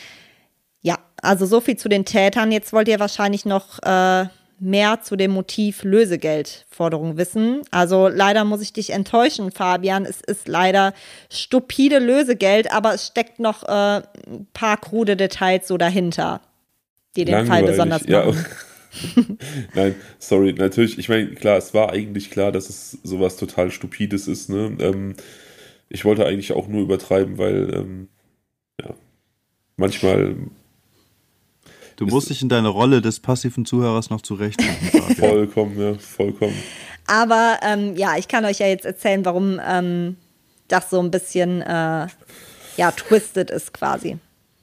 Speaker 1: Ja, also so viel zu den Tätern. Jetzt wollt ihr wahrscheinlich noch mehr zu dem Motiv Lösegeldforderung wissen. Also leider muss ich dich enttäuschen, Fabian. Es ist leider stupide Lösegeld, aber es steckt noch ein paar krude Details so dahinter, die den Fall besonders machen.
Speaker 4: Nein, sorry, natürlich, ich meine, klar, es war eigentlich klar, dass es sowas total Stupides ist, ne? Ich wollte eigentlich auch nur übertreiben, weil, manchmal...
Speaker 3: Du musst dich in deine Rolle des passiven Zuhörers noch zurechtfinden.
Speaker 4: Vollkommen.
Speaker 1: Aber ich kann euch ja jetzt erzählen, warum das so ein bisschen twisted ist quasi.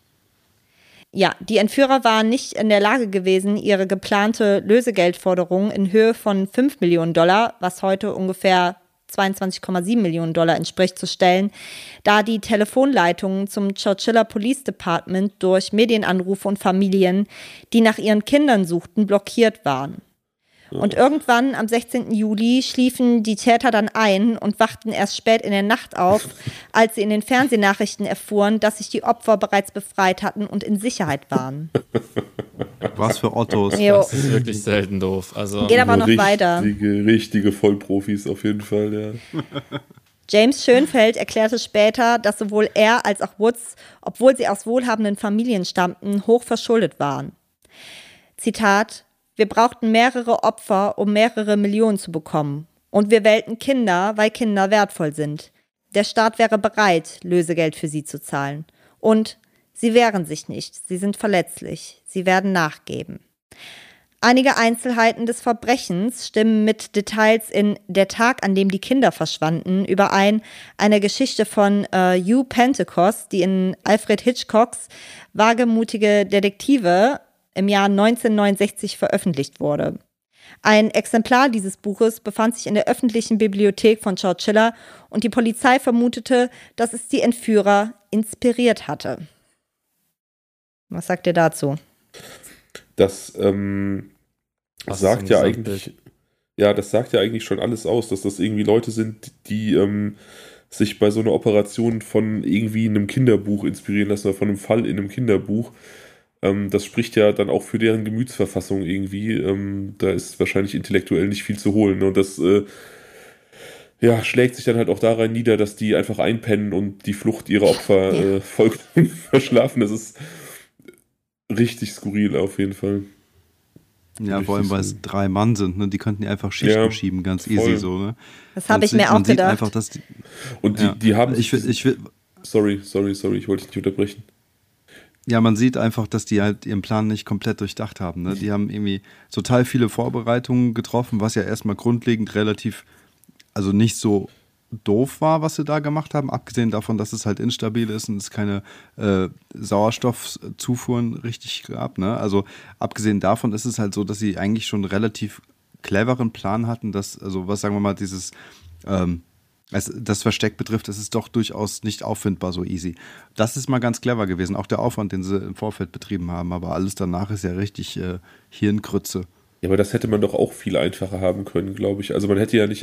Speaker 1: Ja, die Entführer waren nicht in der Lage gewesen, ihre geplante Lösegeldforderung in Höhe von $5 Millionen, was heute ungefähr 22,7 Millionen Dollar entspricht, zu stellen, da die Telefonleitungen zum Chowchilla Police Department durch Medienanrufe und Familien, die nach ihren Kindern suchten, blockiert waren. Und irgendwann am 16. Juli schliefen die Täter dann ein und wachten erst spät in der Nacht auf, als sie in den Fernsehnachrichten erfuhren, dass sich die Opfer bereits befreit hatten und in Sicherheit waren.
Speaker 3: Was für Ottos.
Speaker 2: Das ist wirklich selten doof. Also,
Speaker 1: geht aber noch weiter.
Speaker 4: Richtige Vollprofis auf jeden Fall, ja.
Speaker 1: James Schoenfeld erklärte später, dass sowohl er als auch Woods, obwohl sie aus wohlhabenden Familien stammten, hoch verschuldet waren. Zitat: Wir brauchten mehrere Opfer, um mehrere Millionen zu bekommen. Und wir wählten Kinder, weil Kinder wertvoll sind. Der Staat wäre bereit, Lösegeld für sie zu zahlen. Und sie wehren sich nicht. Sie sind verletzlich. Sie werden nachgeben. Einige Einzelheiten des Verbrechens stimmen mit Details in Der Tag, an dem die Kinder verschwanden, überein, einer Geschichte von Hugh Pentecost, die in Alfred Hitchcocks Wagemutige Detektive im Jahr 1969 veröffentlicht wurde. Ein Exemplar dieses Buches befand sich in der öffentlichen Bibliothek von Chowchilla und die Polizei vermutete, dass es die Entführer inspiriert hatte. Was sagt ihr dazu?
Speaker 4: Das sagt ja eigentlich, das sagt ja eigentlich schon alles aus, dass das irgendwie Leute sind, die sich bei so einer Operation von irgendwie einem Kinderbuch inspirieren lassen oder von einem Fall in einem Kinderbuch. Das spricht ja dann auch für deren Gemütsverfassung irgendwie. Da ist wahrscheinlich intellektuell nicht viel zu holen. Und das ja, schlägt sich dann halt auch daran nieder, dass die einfach einpennen und die Flucht ihrer Opfer vollkommen verschlafen. Das ist richtig skurril auf jeden Fall.
Speaker 3: Ja,
Speaker 4: Richtig
Speaker 3: vor allem, weil es
Speaker 4: skurril.
Speaker 3: 3 Mann sind, ne? Die könnten ja einfach Schichten
Speaker 4: Ja,
Speaker 3: schieben, ganz
Speaker 4: voll.
Speaker 3: easy so, ne?
Speaker 1: Das habe ich
Speaker 3: Man
Speaker 1: mir auch
Speaker 3: man sieht
Speaker 1: gedacht.
Speaker 3: einfach, dass die,
Speaker 4: Und
Speaker 3: ja.
Speaker 4: die haben
Speaker 3: Ich will,
Speaker 4: sorry, ich wollte dich nicht unterbrechen.
Speaker 3: ja, man sieht einfach, dass die halt ihren Plan nicht komplett durchdacht haben. Ne? Die haben irgendwie total viele Vorbereitungen getroffen, was ja erstmal grundlegend relativ, also nicht so doof war, was sie da gemacht haben, abgesehen davon, dass es halt instabil ist und es keine Sauerstoffzufuhren richtig gab. Ne? Also abgesehen davon ist es halt so, dass sie eigentlich schon einen relativ cleveren Plan hatten, dass, also was sagen wir mal, dieses das Versteck betrifft, ist es doch durchaus nicht auffindbar so easy. Das ist mal ganz clever gewesen, auch der Aufwand, den sie im Vorfeld betrieben haben, aber alles danach ist ja richtig Hirngrütze.
Speaker 4: Ja, aber das hätte man doch auch viel einfacher haben können, glaube ich. Also man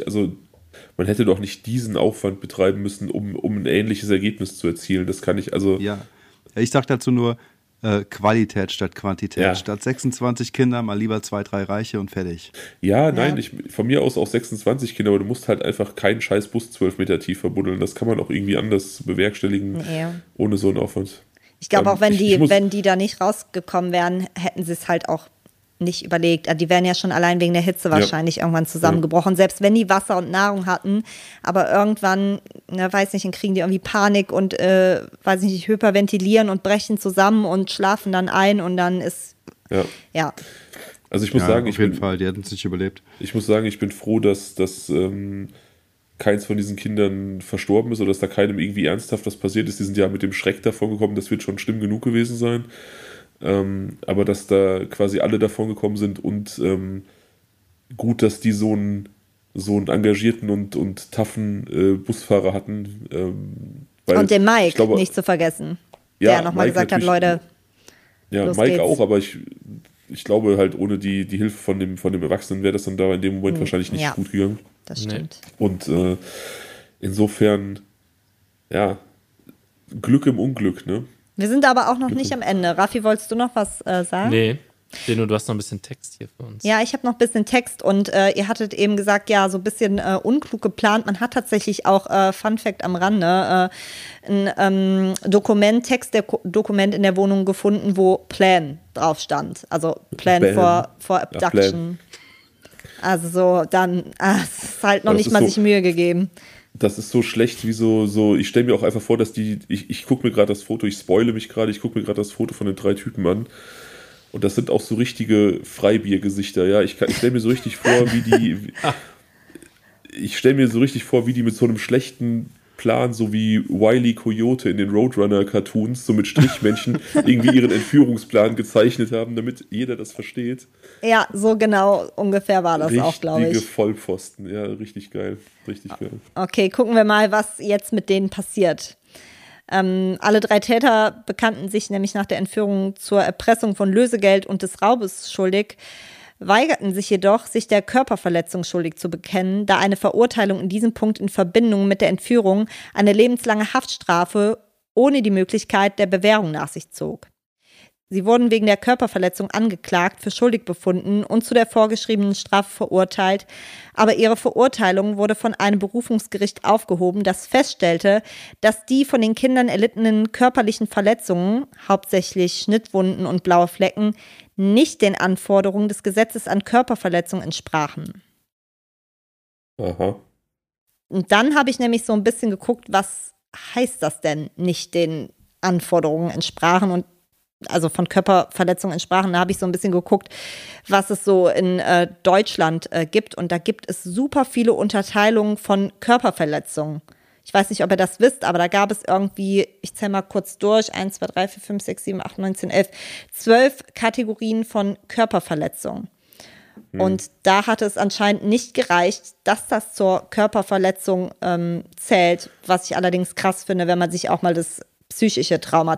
Speaker 4: hätte doch nicht diesen Aufwand betreiben müssen, um ein ähnliches Ergebnis zu erzielen. Das kann ich, also.
Speaker 3: Ja, ich sag dazu nur Qualität statt Quantität.
Speaker 4: Ja.
Speaker 3: Statt 26 Kinder mal lieber 2, 3 Reiche und fertig.
Speaker 4: Ja, nein, von mir aus auch 26 Kinder, aber du musst halt einfach keinen scheiß Bus 12 Meter tief verbuddeln. Das kann man auch irgendwie anders bewerkstelligen, ohne so einen Aufwand.
Speaker 1: Ich glaube auch, wenn die da nicht rausgekommen wären, hätten sie es halt auch nicht überlegt. Also die wären ja schon allein wegen der Hitze wahrscheinlich irgendwann zusammengebrochen, selbst wenn die Wasser und Nahrung hatten. Aber irgendwann, weiß nicht, dann kriegen die irgendwie Panik und, weiß nicht, hyperventilieren und brechen zusammen und schlafen dann ein und dann ist, ja.
Speaker 4: Also ich muss sagen,
Speaker 3: auf jeden Fall, die hätten es nicht überlebt.
Speaker 4: Ich muss sagen, ich bin froh, dass keins von diesen Kindern verstorben ist oder dass da keinem irgendwie ernsthaft was passiert ist. Die sind ja mit dem Schreck davon gekommen, das wird schon schlimm genug gewesen sein. Aber dass da quasi alle davon gekommen sind und gut, dass die so einen engagierten und toughen Busfahrer hatten. Weil
Speaker 1: und den Mike,
Speaker 4: ich glaube,
Speaker 1: nicht zu vergessen,
Speaker 4: ja,
Speaker 1: der nochmal gesagt hat, Leute,
Speaker 4: ja,
Speaker 1: los
Speaker 4: Mike
Speaker 1: geht's.
Speaker 4: auch, aber ich glaube halt, ohne die Hilfe von dem Erwachsenen wäre das dann da in dem Moment wahrscheinlich nicht gut gegangen.
Speaker 1: Das stimmt.
Speaker 4: Und insofern, ja, Glück im Unglück, ne?
Speaker 1: Wir sind aber auch noch nicht am Ende. Raffi, wolltest du noch was sagen?
Speaker 2: Nee, Deno, du hast noch ein bisschen Text hier für uns.
Speaker 1: Ja, ich habe noch ein bisschen Text und ihr hattet eben gesagt, ja, so ein bisschen unklug geplant. Man hat tatsächlich auch, Fun Fact am Rande, ein Textdokument in der Wohnung gefunden, wo Plan drauf stand. Also Plan for Abduction. Also so, dann, es ist halt noch nicht mal sich Mühe gegeben.
Speaker 4: Das ist so schlecht wie so ich stelle mir auch einfach vor, dass ich gucke mir gerade das Foto, ich spoile mich gerade, ich gucke mir gerade das Foto von den 3 Typen an und das sind auch so richtige Freibiergesichter, ja, ich stelle mir so richtig vor, wie die mit so einem schlechten Plan, so wie Wile E. Coyote in den Roadrunner-Cartoons, so mit Strichmännchen irgendwie ihren Entführungsplan gezeichnet haben, damit jeder das versteht.
Speaker 1: Ja, so genau ungefähr war das auch, glaube ich.
Speaker 4: Richtige Vollpfosten, ja, richtig geil, richtig geil.
Speaker 1: Okay, gucken wir mal, was jetzt mit denen passiert. Alle 3 Täter bekannten sich nämlich nach der Entführung zur Erpressung von Lösegeld und des Raubes schuldig, weigerten sich jedoch, sich der Körperverletzung schuldig zu bekennen, da eine Verurteilung in diesem Punkt in Verbindung mit der Entführung eine lebenslange Haftstrafe ohne die Möglichkeit der Bewährung nach sich zog. Sie wurden wegen der Körperverletzung angeklagt, für schuldig befunden und zu der vorgeschriebenen Strafe verurteilt, aber ihre Verurteilung wurde von einem Berufungsgericht aufgehoben, das feststellte, dass die von den Kindern erlittenen körperlichen Verletzungen, hauptsächlich Schnittwunden und blaue Flecken, nicht den Anforderungen des Gesetzes an Körperverletzung entsprachen.
Speaker 4: Aha.
Speaker 1: Und dann habe ich nämlich so ein bisschen geguckt, was heißt das denn, nicht den Anforderungen entsprachen und also von Körperverletzungen entsprachen. Da habe ich so ein bisschen geguckt, was es so in Deutschland gibt. Und da gibt es super viele Unterteilungen von Körperverletzungen. Ich weiß nicht, ob ihr das wisst, aber da gab es irgendwie, ich zähle mal kurz durch, 1, 2, 3, 4, 5, 6, 7, 8, 9, 10, 11, 12 Kategorien von Körperverletzungen. Und da hat es anscheinend nicht gereicht, dass das zur Körperverletzung zählt, was ich allerdings krass finde, wenn man sich auch mal das psychische Trauma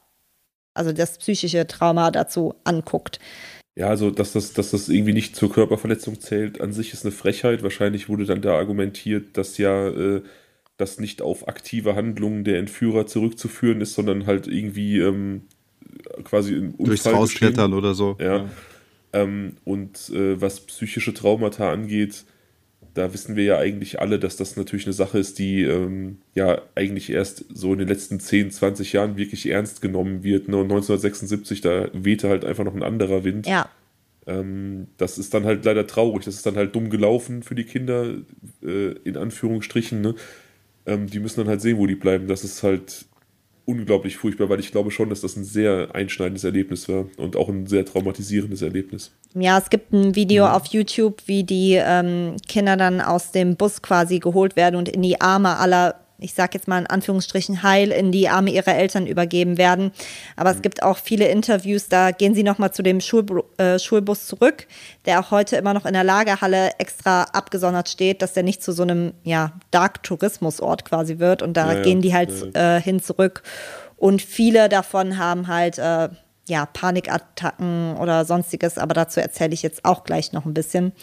Speaker 1: dazu anguckt.
Speaker 4: Ja, also dass das irgendwie nicht zur Körperverletzung zählt, an sich ist eine Frechheit. Wahrscheinlich wurde dann da argumentiert, dass ja das nicht auf aktive Handlungen der Entführer zurückzuführen ist, sondern halt irgendwie quasi ein Unfall
Speaker 3: durchs Rausklettern oder so.
Speaker 4: Ja. Und was psychische Traumata angeht, da wissen wir ja eigentlich alle, dass das natürlich eine Sache ist, die ja eigentlich erst so in den letzten 10, 20 Jahren wirklich ernst genommen wird. Ne? Und 1976, da wehte halt einfach noch ein anderer Wind.
Speaker 1: Ja.
Speaker 4: Das ist dann halt leider traurig. Das ist dann halt dumm gelaufen für die Kinder, in Anführungsstrichen. Ne? Die müssen dann halt sehen, wo die bleiben. Das ist halt unglaublich furchtbar, weil ich glaube schon, dass das ein sehr einschneidendes Erlebnis war und auch ein sehr traumatisierendes Erlebnis.
Speaker 1: Ja, es gibt ein Video auf YouTube, wie die Kinder dann aus dem Bus quasi geholt werden und in die Arme aller, ich sag jetzt mal in Anführungsstrichen heil, in die Arme ihrer Eltern übergeben werden. Aber es gibt auch viele Interviews, da gehen sie nochmal zu dem Schulbus zurück, der auch heute immer noch in der Lagerhalle extra abgesondert steht, dass der nicht zu so einem Dark-Tourismusort quasi wird. Und da gehen die halt hin zurück. Und viele davon haben halt Panikattacken oder sonstiges, aber dazu erzähle ich jetzt auch gleich noch ein bisschen.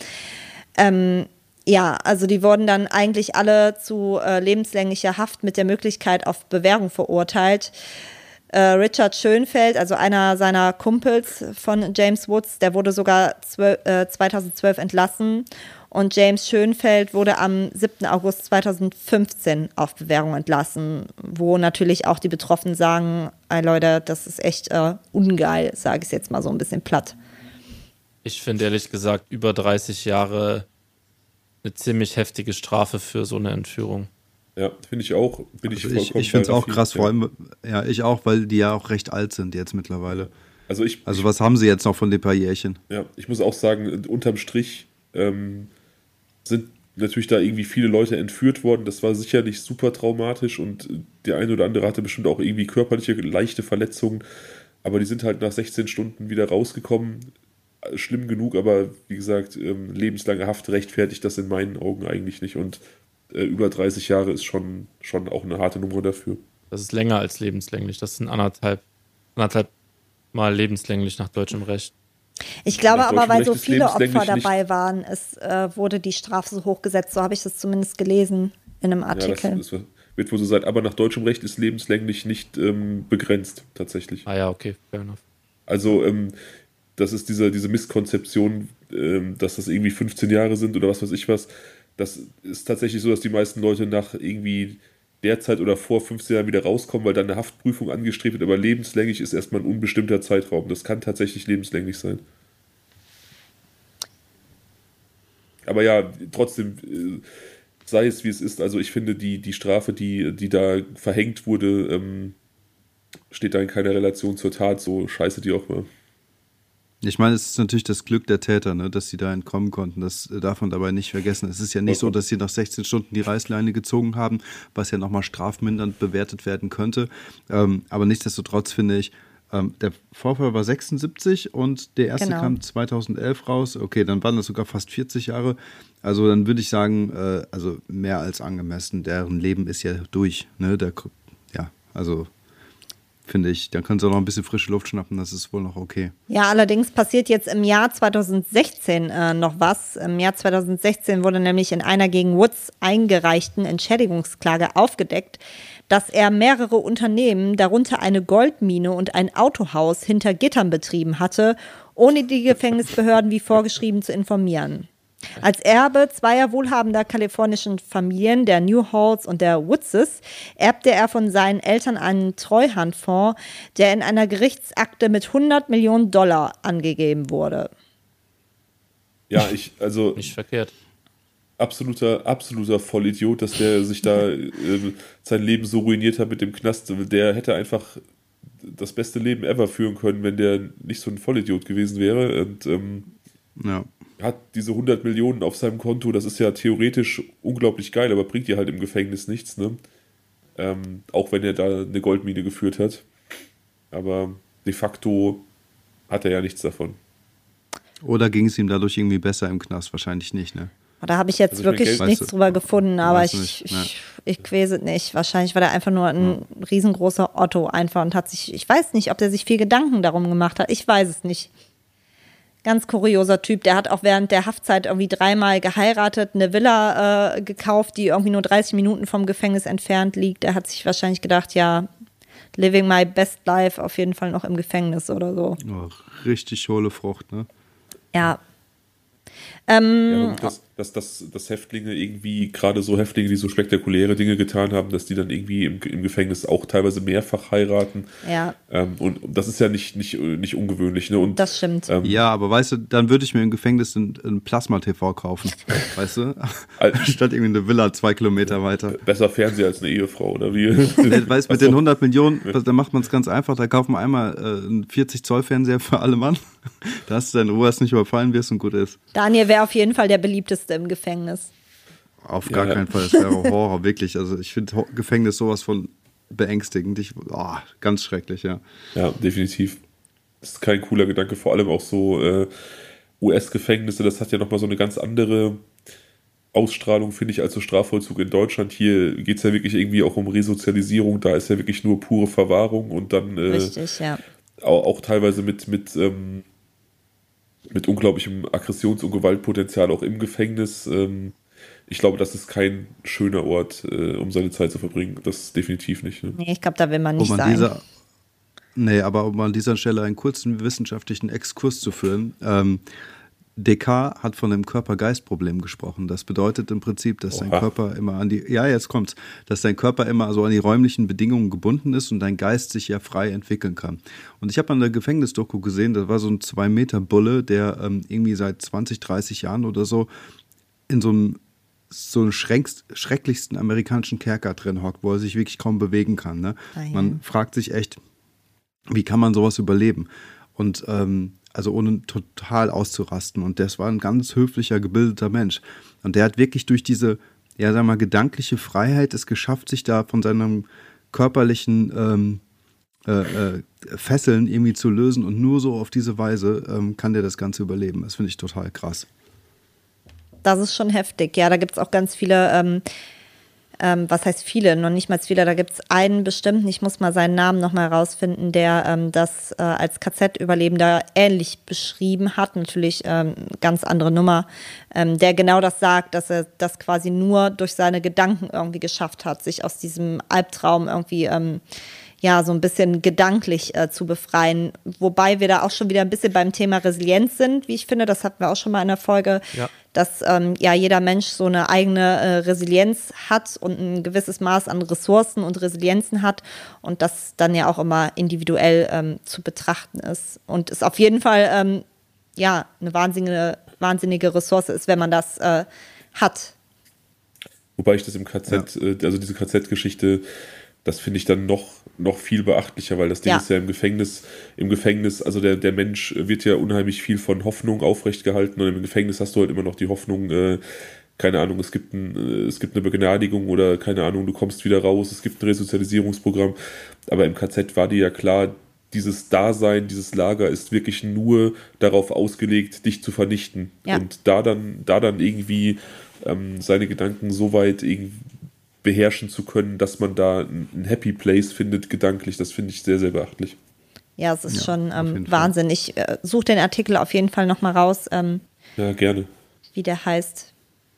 Speaker 1: Also die wurden dann eigentlich alle zu lebenslänglicher Haft mit der Möglichkeit auf Bewährung verurteilt. Richard Schönfeld, also einer seiner Kumpels von James Woods, der wurde sogar 2012 entlassen. Und James Schönfeld wurde am 7. August 2015 auf Bewährung entlassen, wo natürlich auch die Betroffenen sagen, ey Leute, das ist echt ungeil, sage ich jetzt mal so ein bisschen platt.
Speaker 2: Ich finde ehrlich gesagt über 30 Jahre eine ziemlich heftige Strafe für so eine Entführung.
Speaker 4: Ja, finde ich auch.
Speaker 3: Ich finde es auch krass, vor allem, ich auch, weil die ja auch recht alt sind jetzt mittlerweile. Also was haben sie jetzt noch von den paar Jährchen?
Speaker 4: Ja, ich muss auch sagen, unterm Strich sind natürlich da irgendwie viele Leute entführt worden. Das war sicherlich super traumatisch und der eine oder andere hatte bestimmt auch irgendwie körperliche, leichte Verletzungen. Aber die sind halt nach 16 Stunden wieder rausgekommen. Schlimm genug, aber wie gesagt, lebenslange Haft rechtfertigt das in meinen Augen eigentlich nicht. Und über 30 Jahre ist schon auch eine harte Nummer dafür.
Speaker 2: Das ist länger als lebenslänglich. Das sind anderthalb Mal lebenslänglich nach deutschem Recht.
Speaker 1: Ich glaube aber, weil so viele Opfer dabei waren, es wurde die Strafe so hochgesetzt. So habe ich das zumindest gelesen in einem Artikel.
Speaker 4: Ja, das wird wohl so sein. Aber nach deutschem Recht ist lebenslänglich nicht begrenzt, tatsächlich.
Speaker 2: Ah ja, okay, fair enough.
Speaker 4: Also, das ist diese Misskonzeption, dass das irgendwie 15 Jahre sind oder was weiß ich was. Das ist tatsächlich so, dass die meisten Leute nach irgendwie derzeit oder vor 15 Jahren wieder rauskommen, weil dann eine Haftprüfung angestrebt wird. Aber lebenslänglich ist erstmal ein unbestimmter Zeitraum. Das kann tatsächlich lebenslänglich sein. Aber ja, trotzdem, sei es wie es ist. Also ich finde, die Strafe, die da verhängt wurde, steht da in keiner Relation zur Tat, so scheiße die auch war.
Speaker 3: Ich meine, es ist natürlich das Glück der Täter, ne, dass sie da entkommen konnten. Das darf man dabei nicht vergessen. Es ist ja nicht so, dass sie nach 16 Stunden die Reißleine gezogen haben, was ja nochmal strafmindernd bewertet werden könnte. Aber nichtsdestotrotz finde ich, der Vorfall war 76 und der erste kam 2011 raus. Okay, dann waren das sogar fast 40 Jahre. Also dann würde ich sagen, also mehr als angemessen. Deren Leben ist ja durch. Ne? Finde ich, dann können sie auch noch ein bisschen frische Luft schnappen, das ist wohl noch okay.
Speaker 1: Ja, allerdings passiert jetzt im Jahr 2016 noch was. Im Jahr 2016 wurde nämlich in einer gegen Woods eingereichten Entschädigungsklage aufgedeckt, dass er mehrere Unternehmen, darunter eine Goldmine und ein Autohaus, hinter Gittern betrieben hatte, ohne die Gefängnisbehörden wie vorgeschrieben zu informieren. Als Erbe zweier wohlhabender kalifornischen Familien, der Newhalls und der Woodses, erbte er von seinen Eltern einen Treuhandfonds, der in einer Gerichtsakte mit $100 Millionen angegeben wurde.
Speaker 4: Ja,
Speaker 2: nicht verkehrt.
Speaker 4: Absoluter Vollidiot, dass der sich da sein Leben so ruiniert hat mit dem Knast. Der hätte einfach das beste Leben ever führen können, wenn der nicht so ein Vollidiot gewesen wäre. Und hat diese 100 Millionen auf seinem Konto, das ist ja theoretisch unglaublich geil, aber bringt dir halt im Gefängnis nichts, ne? Auch wenn er da eine Goldmine geführt hat. Aber de facto hat er ja nichts davon.
Speaker 3: Oder ging es ihm dadurch irgendwie besser im Knast? Wahrscheinlich nicht, ne?
Speaker 1: Da habe ich jetzt wirklich nichts drüber gefunden, aber ich weiß es nicht. Wahrscheinlich war der einfach nur ein riesengroßer Otto einfach und hat sich, ich weiß nicht, ob der sich viel Gedanken darum gemacht hat. Ich weiß es nicht. Ganz kurioser Typ, der hat auch während der Haftzeit irgendwie 3-mal geheiratet, eine Villa gekauft, die irgendwie nur 30 Minuten vom Gefängnis entfernt liegt. Der hat sich wahrscheinlich gedacht, ja, living my best life, auf jeden Fall noch im Gefängnis oder so.
Speaker 3: Oh, richtig hohle Frucht, ne?
Speaker 1: Ja.
Speaker 4: Ja, dass Häftlinge irgendwie, gerade so Häftlinge, die so spektakuläre Dinge getan haben, dass die dann irgendwie im Gefängnis auch teilweise mehrfach heiraten.
Speaker 1: Ja.
Speaker 4: Und das ist ja nicht ungewöhnlich. Ne? Und,
Speaker 1: das stimmt.
Speaker 3: Ja, aber weißt du, dann würde ich mir im Gefängnis ein Plasma-TV kaufen, weißt du? Statt irgendwie eine Villa 2 Kilometer weiter.
Speaker 4: Besser Fernseher als eine Ehefrau, oder wie?
Speaker 3: Weißt du, mit den 100 Millionen, da macht man es ganz einfach, da kaufen wir einmal einen 40-Zoll-Fernseher für alle Mann. Da hast du deine Ruhe, hast nicht überfallen wirst und gut ist.
Speaker 1: Daniel wäre auf jeden Fall der beliebteste im Gefängnis.
Speaker 3: Auf gar keinen Fall, das wäre Horror, wirklich. Also ich finde Gefängnis sowas von beängstigend. Ganz schrecklich, ja.
Speaker 4: Ja, definitiv. Das ist kein cooler Gedanke, vor allem auch so US-Gefängnisse, das hat ja nochmal so eine ganz andere Ausstrahlung, finde ich, als so Strafvollzug in Deutschland. Hier geht es ja wirklich irgendwie auch um Resozialisierung, da ist ja wirklich nur pure Verwahrung und dann
Speaker 1: Richtig, ja.
Speaker 4: auch teilweise mit unglaublichem Aggressions- und Gewaltpotenzial auch im Gefängnis. Ich glaube, das ist kein schöner Ort, um seine Zeit zu verbringen. Das definitiv nicht. Ne?
Speaker 1: Nee, ich glaube, da will man nicht sein.
Speaker 3: Aber um an dieser Stelle einen kurzen wissenschaftlichen Exkurs zu führen. Descartes hat von dem Körper-Geist-Problem gesprochen. Das bedeutet im Prinzip, dass dein Körper immer dass dein Körper immer so an die räumlichen Bedingungen gebunden ist und dein Geist sich ja frei entwickeln kann. Und ich habe an der Gefängnisdoku gesehen, da war so ein 2-Meter-Bulle, der irgendwie seit 20, 30 Jahren oder so in so einem schrecklichsten amerikanischen Kerker drin hockt, wo er sich wirklich kaum bewegen kann. Ne? Man fragt sich echt, wie kann man sowas überleben? Und also ohne total auszurasten. Und das war ein ganz höflicher, gebildeter Mensch. Und der hat wirklich durch diese, gedankliche Freiheit es geschafft, sich da von seinem körperlichen Fesseln irgendwie zu lösen. Und nur so auf diese Weise kann der das Ganze überleben. Das finde ich total krass.
Speaker 1: Das ist schon heftig. Ja, da gibt es auch ganz viele, was heißt viele, noch nicht mal viele, da gibt es einen bestimmten, ich muss mal seinen Namen nochmal rausfinden, der das als KZ-Überlebender ähnlich beschrieben hat, natürlich ganz andere Nummer, der genau das sagt, dass er das quasi nur durch seine Gedanken irgendwie geschafft hat, sich aus diesem Albtraum irgendwie so ein bisschen gedanklich zu befreien. Wobei wir da auch schon wieder ein bisschen beim Thema Resilienz sind, wie ich finde, das hatten wir auch schon mal in der Folge, dass jeder Mensch so eine eigene Resilienz hat und ein gewisses Maß an Ressourcen und Resilienzen hat und das dann ja auch immer individuell zu betrachten ist. Und es auf jeden Fall eine wahnsinnige Ressource ist, wenn man das hat.
Speaker 4: Wobei ich das im KZ, also diese KZ-Geschichte, das finde ich dann noch viel beachtlicher, weil das Ding ist ja im Gefängnis, also der Mensch wird ja unheimlich viel von Hoffnung aufrecht gehalten und im Gefängnis hast du halt immer noch die Hoffnung, keine Ahnung, es gibt eine Begnadigung oder keine Ahnung, du kommst wieder raus, es gibt ein Resozialisierungsprogramm, aber im KZ war dir ja klar, dieses Dasein, dieses Lager ist wirklich nur darauf ausgelegt, dich zu vernichten und da dann irgendwie seine Gedanken so weit irgendwie beherrschen zu können, dass man da ein Happy Place findet, gedanklich. Das finde ich sehr, sehr beachtlich.
Speaker 1: Ja, es ist schon Wahnsinn. Ich suche den Artikel auf jeden Fall nochmal raus.
Speaker 4: Ja, gerne.
Speaker 1: Wie der heißt.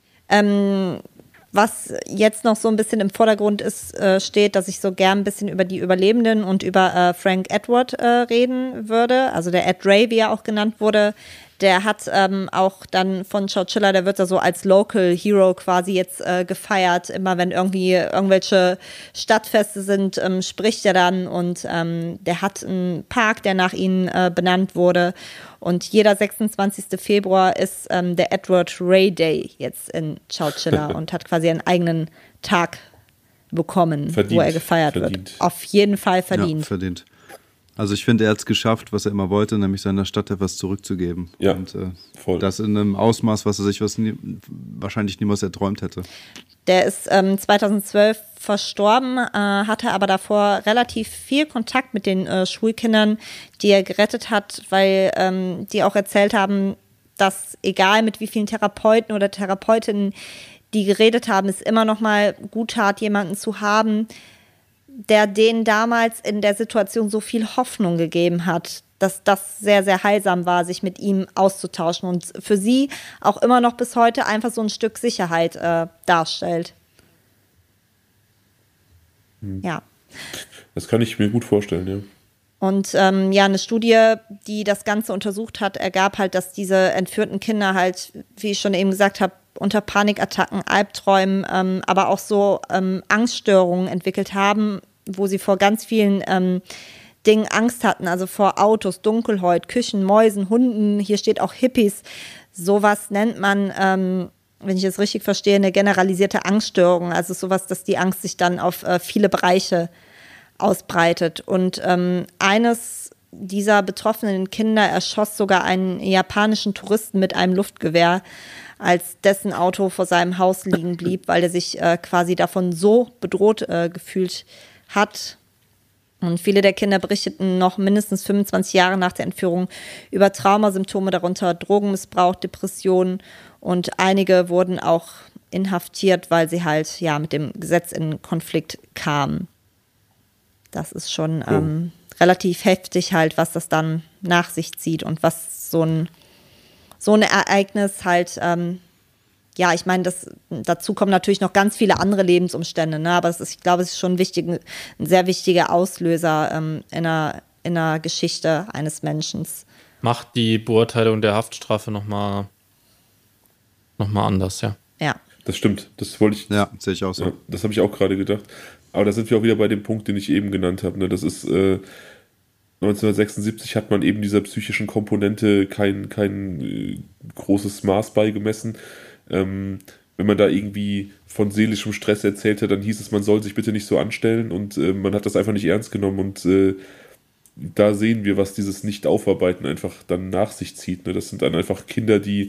Speaker 1: Was jetzt noch so ein bisschen im Vordergrund steht, dass ich so gern ein bisschen über die Überlebenden und über Frank Edward reden würde. Also der Ed Ray, wie er auch genannt wurde. Der hat auch dann von Chowchilla, der wird da so als Local Hero quasi jetzt gefeiert. Immer wenn irgendwie irgendwelche Stadtfeste sind, spricht er dann. Und der hat einen Park, der nach ihm benannt wurde. Und jeder 26. Februar ist der Edward Ray Day jetzt in Chowchilla und hat quasi einen eigenen Tag bekommen, wo er gefeiert wird. Auf jeden Fall verdient.
Speaker 3: Ja, verdient. Also ich finde, er hat es geschafft, was er immer wollte, nämlich seiner Stadt etwas zurückzugeben.
Speaker 4: Ja,
Speaker 3: und
Speaker 4: voll.
Speaker 3: Das in einem Ausmaß, was er sich wahrscheinlich niemals erträumt hätte.
Speaker 1: Der ist 2012 verstorben, hatte aber davor relativ viel Kontakt mit den Schulkindern, die er gerettet hat, weil die auch erzählt haben, dass egal mit wie vielen Therapeuten oder Therapeutinnen die geredet haben, es immer noch mal gut tat, jemanden zu haben, der denen damals in der Situation so viel Hoffnung gegeben hat, dass das sehr, sehr heilsam war, sich mit ihm auszutauschen und für sie auch immer noch bis heute einfach so ein Stück Sicherheit darstellt. Ja.
Speaker 4: Das kann ich mir gut vorstellen, ja.
Speaker 1: Und eine Studie, die das Ganze untersucht hat, ergab halt, dass diese entführten Kinder halt, wie ich schon eben gesagt habe, unter Panikattacken, Albträumen, aber auch so Angststörungen entwickelt haben, wo sie vor ganz vielen Dingen Angst hatten, also vor Autos, Dunkelheit, Küchen, Mäusen, Hunden, hier steht auch Hippies. Sowas nennt man, wenn ich es richtig verstehe, eine generalisierte Angststörung. Also sowas, dass die Angst sich dann auf viele Bereiche ausbreitet. Und eines dieser betroffenen Kinder erschoss sogar einen japanischen Touristen mit einem Luftgewehr, als dessen Auto vor seinem Haus liegen blieb, weil er sich quasi davon so bedroht gefühlt hat. Und viele der Kinder berichteten noch mindestens 25 Jahre nach der Entführung über Traumasymptome, darunter Drogenmissbrauch, Depressionen, und einige wurden auch inhaftiert, weil sie halt mit dem Gesetz in Konflikt kamen. Das ist schon relativ heftig halt, was das dann nach sich zieht und was so ein Ereignis halt, ich meine, dazu kommen natürlich noch ganz viele andere Lebensumstände, ne? Aber ich glaube, es ist schon ein sehr wichtiger Auslöser in einer Geschichte eines Menschen.
Speaker 2: Macht die Beurteilung der Haftstrafe noch mal anders, ja.
Speaker 1: Ja.
Speaker 4: Das stimmt, das wollte ich.
Speaker 3: Ja, sehe ich auch so.
Speaker 4: Ja, das habe ich auch gerade gedacht. Aber da sind wir auch wieder bei dem Punkt, den ich eben genannt habe. Ne? Das ist 1976 hat man eben dieser psychischen Komponente kein großes Maß beigemessen. Wenn man da irgendwie von seelischem Stress erzählt hat, dann hieß es, man soll sich bitte nicht so anstellen, und man hat das einfach nicht ernst genommen, und da sehen wir, was dieses Nicht-Aufarbeiten einfach dann nach sich zieht. Ne? Das sind dann einfach Kinder, die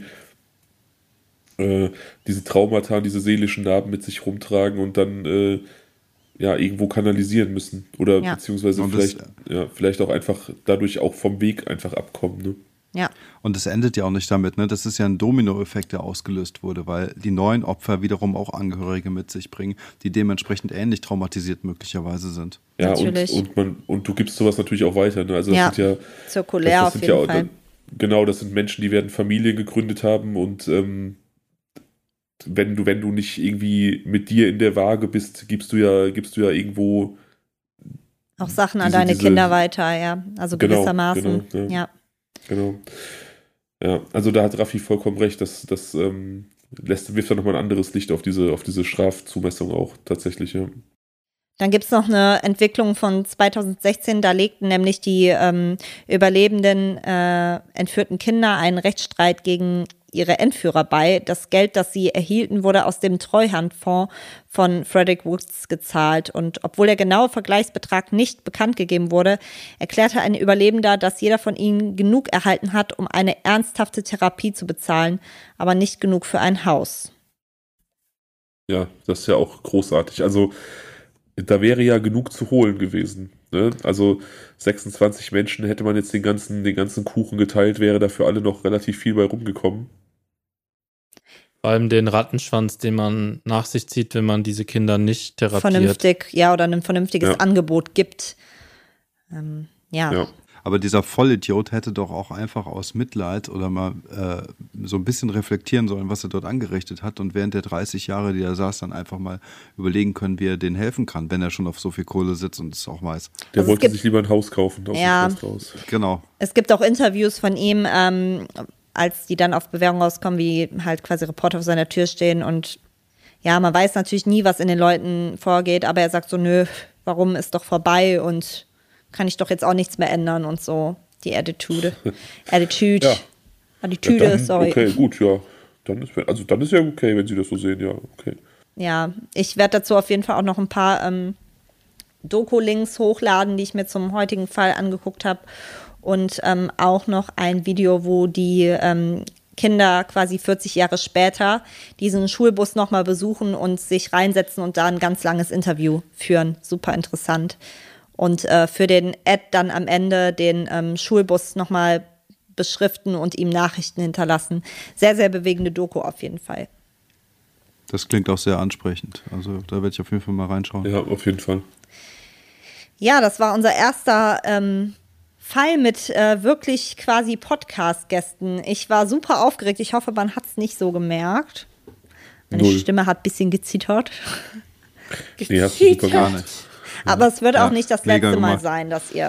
Speaker 4: diese Traumata, diese seelischen Narben mit sich rumtragen und dann irgendwo kanalisieren müssen. Oder beziehungsweise vielleicht auch einfach dadurch auch vom Weg einfach abkommen. Ne?
Speaker 1: Ja.
Speaker 3: Und es endet ja auch nicht damit, ne? Das ist ja ein Dominoeffekt, der ausgelöst wurde, weil die neuen Opfer wiederum auch Angehörige mit sich bringen, die dementsprechend ähnlich traumatisiert möglicherweise sind.
Speaker 4: Ja,
Speaker 1: natürlich.
Speaker 4: Und du gibst sowas natürlich auch weiter. Ne? Also das sind ja
Speaker 1: zirkulär auf jeden Fall.
Speaker 4: Genau, das sind Menschen, die werden Familien gegründet haben, und wenn du nicht irgendwie mit dir in der Waage bist, gibst du ja irgendwo
Speaker 1: auch Sachen an deine Kinder weiter, ja. Also gewissermaßen.
Speaker 4: Genau,
Speaker 1: ja.
Speaker 4: Genau. Ja, also da hat Raffi vollkommen recht, das wirft dann nochmal ein anderes Licht auf diese Strafzumessung auch tatsächlich, ja.
Speaker 1: Dann gibt es noch eine Entwicklung von 2016, da legten nämlich die überlebenden entführten Kinder einen Rechtsstreit gegen ihre Entführer bei. Das Geld, das sie erhielten, wurde aus dem Treuhandfonds von Frederick Woods gezahlt. Und obwohl der genaue Vergleichsbetrag nicht bekannt gegeben wurde, erklärte ein Überlebender, dass jeder von ihnen genug erhalten hat, um eine ernsthafte Therapie zu bezahlen, aber nicht genug für ein Haus.
Speaker 4: Ja, das ist ja auch großartig. Also da wäre ja genug zu holen gewesen. Ne? Also 26 Menschen, hätte man jetzt den ganzen Kuchen geteilt, wäre dafür alle noch relativ viel bei rumgekommen.
Speaker 2: Vor allem den Rattenschwanz, den man nach sich zieht, wenn man diese Kinder nicht therapiert.
Speaker 1: Vernünftig, oder ein vernünftiges Angebot gibt.
Speaker 4: Ja.
Speaker 3: Aber dieser Vollidiot hätte doch auch einfach aus Mitleid oder mal so ein bisschen reflektieren sollen, was er dort angerichtet hat, und während der 30 Jahre, die er saß, dann einfach mal überlegen können, wie er denen helfen kann, wenn er schon auf so viel Kohle sitzt und es auch weiß.
Speaker 4: Der wollte sich lieber ein Haus kaufen.
Speaker 3: Raus. Genau.
Speaker 1: Es gibt auch Interviews von ihm, als die dann auf Bewährung rauskommen, wie halt quasi Reporter vor seiner Tür stehen, und man weiß natürlich nie, was in den Leuten vorgeht, aber er sagt so, nö, warum, ist doch vorbei und kann ich doch jetzt auch nichts mehr ändern und so. Die Attitude.
Speaker 4: Ja,
Speaker 1: sorry.
Speaker 4: Okay, gut, ja. Dann ist ja okay, wenn Sie das so sehen, ja, okay.
Speaker 1: Ja, ich werde dazu auf jeden Fall auch noch ein paar Doku-Links hochladen, die ich mir zum heutigen Fall angeguckt habe. Und auch noch ein Video, wo die Kinder quasi 40 Jahre später diesen Schulbus nochmal besuchen und sich reinsetzen und da ein ganz langes Interview führen. Super interessant. Und für den Ed dann am Ende den Schulbus nochmal beschriften und ihm Nachrichten hinterlassen. Sehr, sehr bewegende Doku auf jeden Fall.
Speaker 3: Das klingt auch sehr ansprechend. Also da werde ich auf jeden Fall mal reinschauen.
Speaker 4: Ja, auf jeden Fall.
Speaker 1: Ja, das war unser erster Fall mit wirklich quasi Podcast-Gästen. Ich war super aufgeregt. Ich hoffe, man hat es nicht so gemerkt. Meine Stimme hat ein bisschen gezittert.
Speaker 4: Nee, hast du super gar nicht.
Speaker 1: Aber es wird auch nicht das letzte Mal sein, dass ihr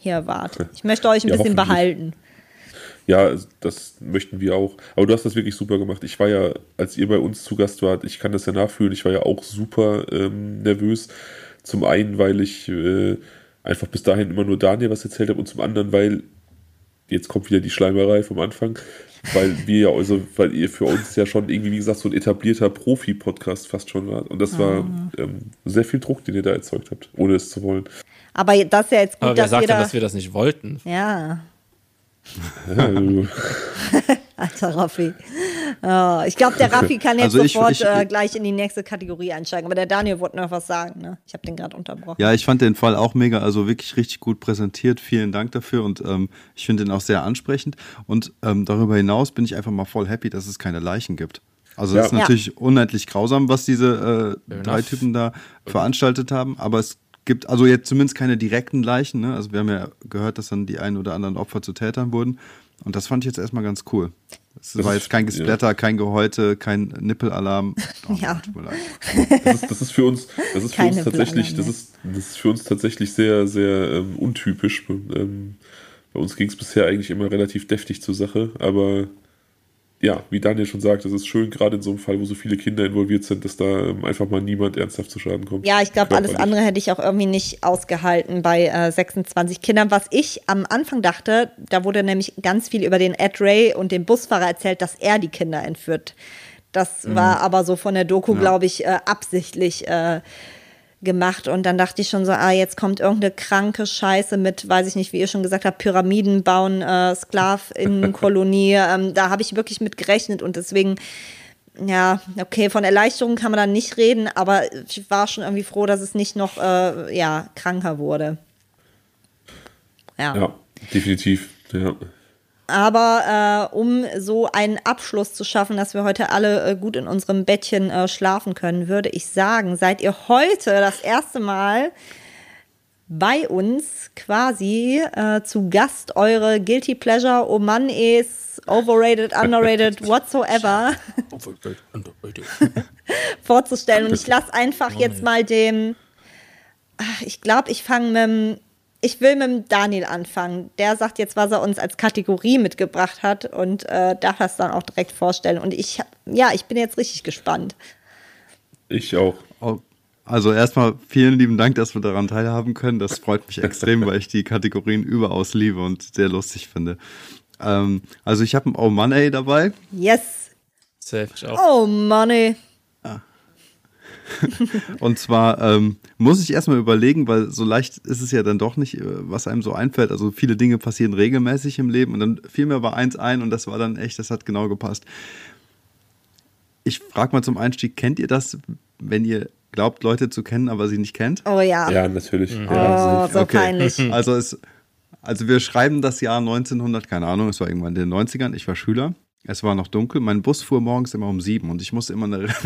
Speaker 1: hier wart. Ich möchte euch ein
Speaker 4: Ja,
Speaker 1: bisschen
Speaker 4: hoffentlich.
Speaker 1: behalten.
Speaker 4: Ja, das möchten wir auch. Aber du hast das wirklich super gemacht. Ich war ja, als ihr bei uns zu Gast wart, ich kann das ja nachfühlen, ich war ja auch super nervös. Zum einen, weil ich einfach bis dahin immer nur Daniel was erzählt habe und zum anderen, weil, jetzt kommt wieder die Schleimerei vom Anfang, weil weil ihr für uns ja schon irgendwie, wie gesagt, so ein etablierter Profi-Podcast fast schon wart. Und das war sehr viel Druck, den ihr da erzeugt habt, ohne es zu wollen.
Speaker 1: Aber das ist ja jetzt gut,
Speaker 2: Aber wer
Speaker 1: dass
Speaker 2: sagt denn,
Speaker 1: jeder...
Speaker 2: dass wir das nicht wollten?
Speaker 1: Ja,
Speaker 4: Ja,
Speaker 1: alter Raffi. Oh, ich glaube, der Raffi kann jetzt
Speaker 3: Also
Speaker 1: sofort
Speaker 3: ich-
Speaker 1: gleich in die nächste Kategorie einsteigen. Aber der Daniel wollte noch was sagen, ne? Ich habe den gerade unterbrochen.
Speaker 3: Ja, ich fand den Fall auch mega, also wirklich richtig gut präsentiert. Vielen Dank dafür und ich finde den auch sehr ansprechend. Und darüber hinaus bin ich einfach mal voll happy, dass es keine Leichen gibt. Also das ist
Speaker 1: Ja.
Speaker 3: natürlich unendlich grausam, was diese
Speaker 2: Fair
Speaker 3: 3
Speaker 2: enough.
Speaker 3: Typen da veranstaltet haben. Aber es gibt also jetzt zumindest keine direkten Leichen. Ne? Also wir haben ja gehört, dass dann die ein oder anderen Opfer zu Tätern wurden. Und das fand ich jetzt erstmal ganz cool. Es
Speaker 4: Das
Speaker 3: war
Speaker 4: ist-
Speaker 3: jetzt kein Gesplatter, kein Gehäute, kein Nippelalarm. Oh,
Speaker 1: Ja.
Speaker 3: tut mir leid.
Speaker 4: das ist für uns
Speaker 1: Keine
Speaker 4: tatsächlich,
Speaker 1: Blauer,
Speaker 4: das ist für uns tatsächlich sehr, sehr untypisch. Bei uns ging es bisher eigentlich immer relativ deftig zur Sache, aber ja, wie Daniel schon sagt, es ist schön, gerade in so einem Fall, wo so viele Kinder involviert sind, dass da einfach mal niemand ernsthaft zu Schaden kommt.
Speaker 1: Ja, ich glaube, alles
Speaker 4: Körperlich.
Speaker 1: andere hätte ich auch irgendwie nicht ausgehalten bei 26 Kindern. Was ich am Anfang dachte, da wurde nämlich ganz viel über den Ed Ray und den Busfahrer erzählt, dass er die Kinder entführt. Das war aber so von der Doku, glaube ich, absichtlich gemacht. Und dann dachte ich schon so, jetzt kommt irgendeine kranke Scheiße mit, weiß ich nicht, wie ihr schon gesagt habt, Pyramiden bauen, Sklavinnenkolonie. Da habe ich wirklich mit gerechnet und deswegen, ja, okay, von Erleichterung kann man dann nicht reden, aber ich war schon irgendwie froh, dass es nicht noch, kranker wurde.
Speaker 4: Ja, definitiv. Ja.
Speaker 1: Aber um so einen Abschluss zu schaffen, dass wir heute alle gut in unserem Bettchen schlafen können, würde ich sagen, seid ihr heute das erste Mal bei uns quasi zu Gast, eure Guilty Pleasure, oh Mann, ist overrated, underrated, whatsoever vorzustellen. Und ich lasse einfach jetzt mal ich glaube, ich will mit dem Daniel anfangen. Der sagt jetzt, was er uns als Kategorie mitgebracht hat und darf das dann auch direkt vorstellen. Und ich bin jetzt richtig gespannt.
Speaker 4: Ich auch.
Speaker 3: Also erstmal vielen lieben Dank, dass wir daran teilhaben können. Das freut mich extrem, weil ich die Kategorien überaus liebe und sehr lustig finde. Also ich habe ein Oh Mann ey dabei.
Speaker 1: Yes.
Speaker 2: Safe, ich auch.
Speaker 1: Oh Money.
Speaker 3: Und zwar muss ich erstmal überlegen, weil so leicht ist es ja dann doch nicht, was einem so einfällt. Also viele Dinge passieren regelmäßig im Leben und dann fiel mir aber eins ein und das war dann echt, das hat genau gepasst. Ich frage mal zum Einstieg, kennt ihr das, wenn ihr glaubt, Leute zu kennen, aber sie nicht kennt?
Speaker 1: Oh ja.
Speaker 4: Ja, natürlich.
Speaker 1: Oh,
Speaker 4: Ja,
Speaker 1: so peinlich.
Speaker 3: Also wir schreiben das Jahr 1900, keine Ahnung, es war irgendwann in den 90ern, ich war Schüler. Es war noch dunkel. Mein Bus fuhr morgens immer um 7 und ich musste immer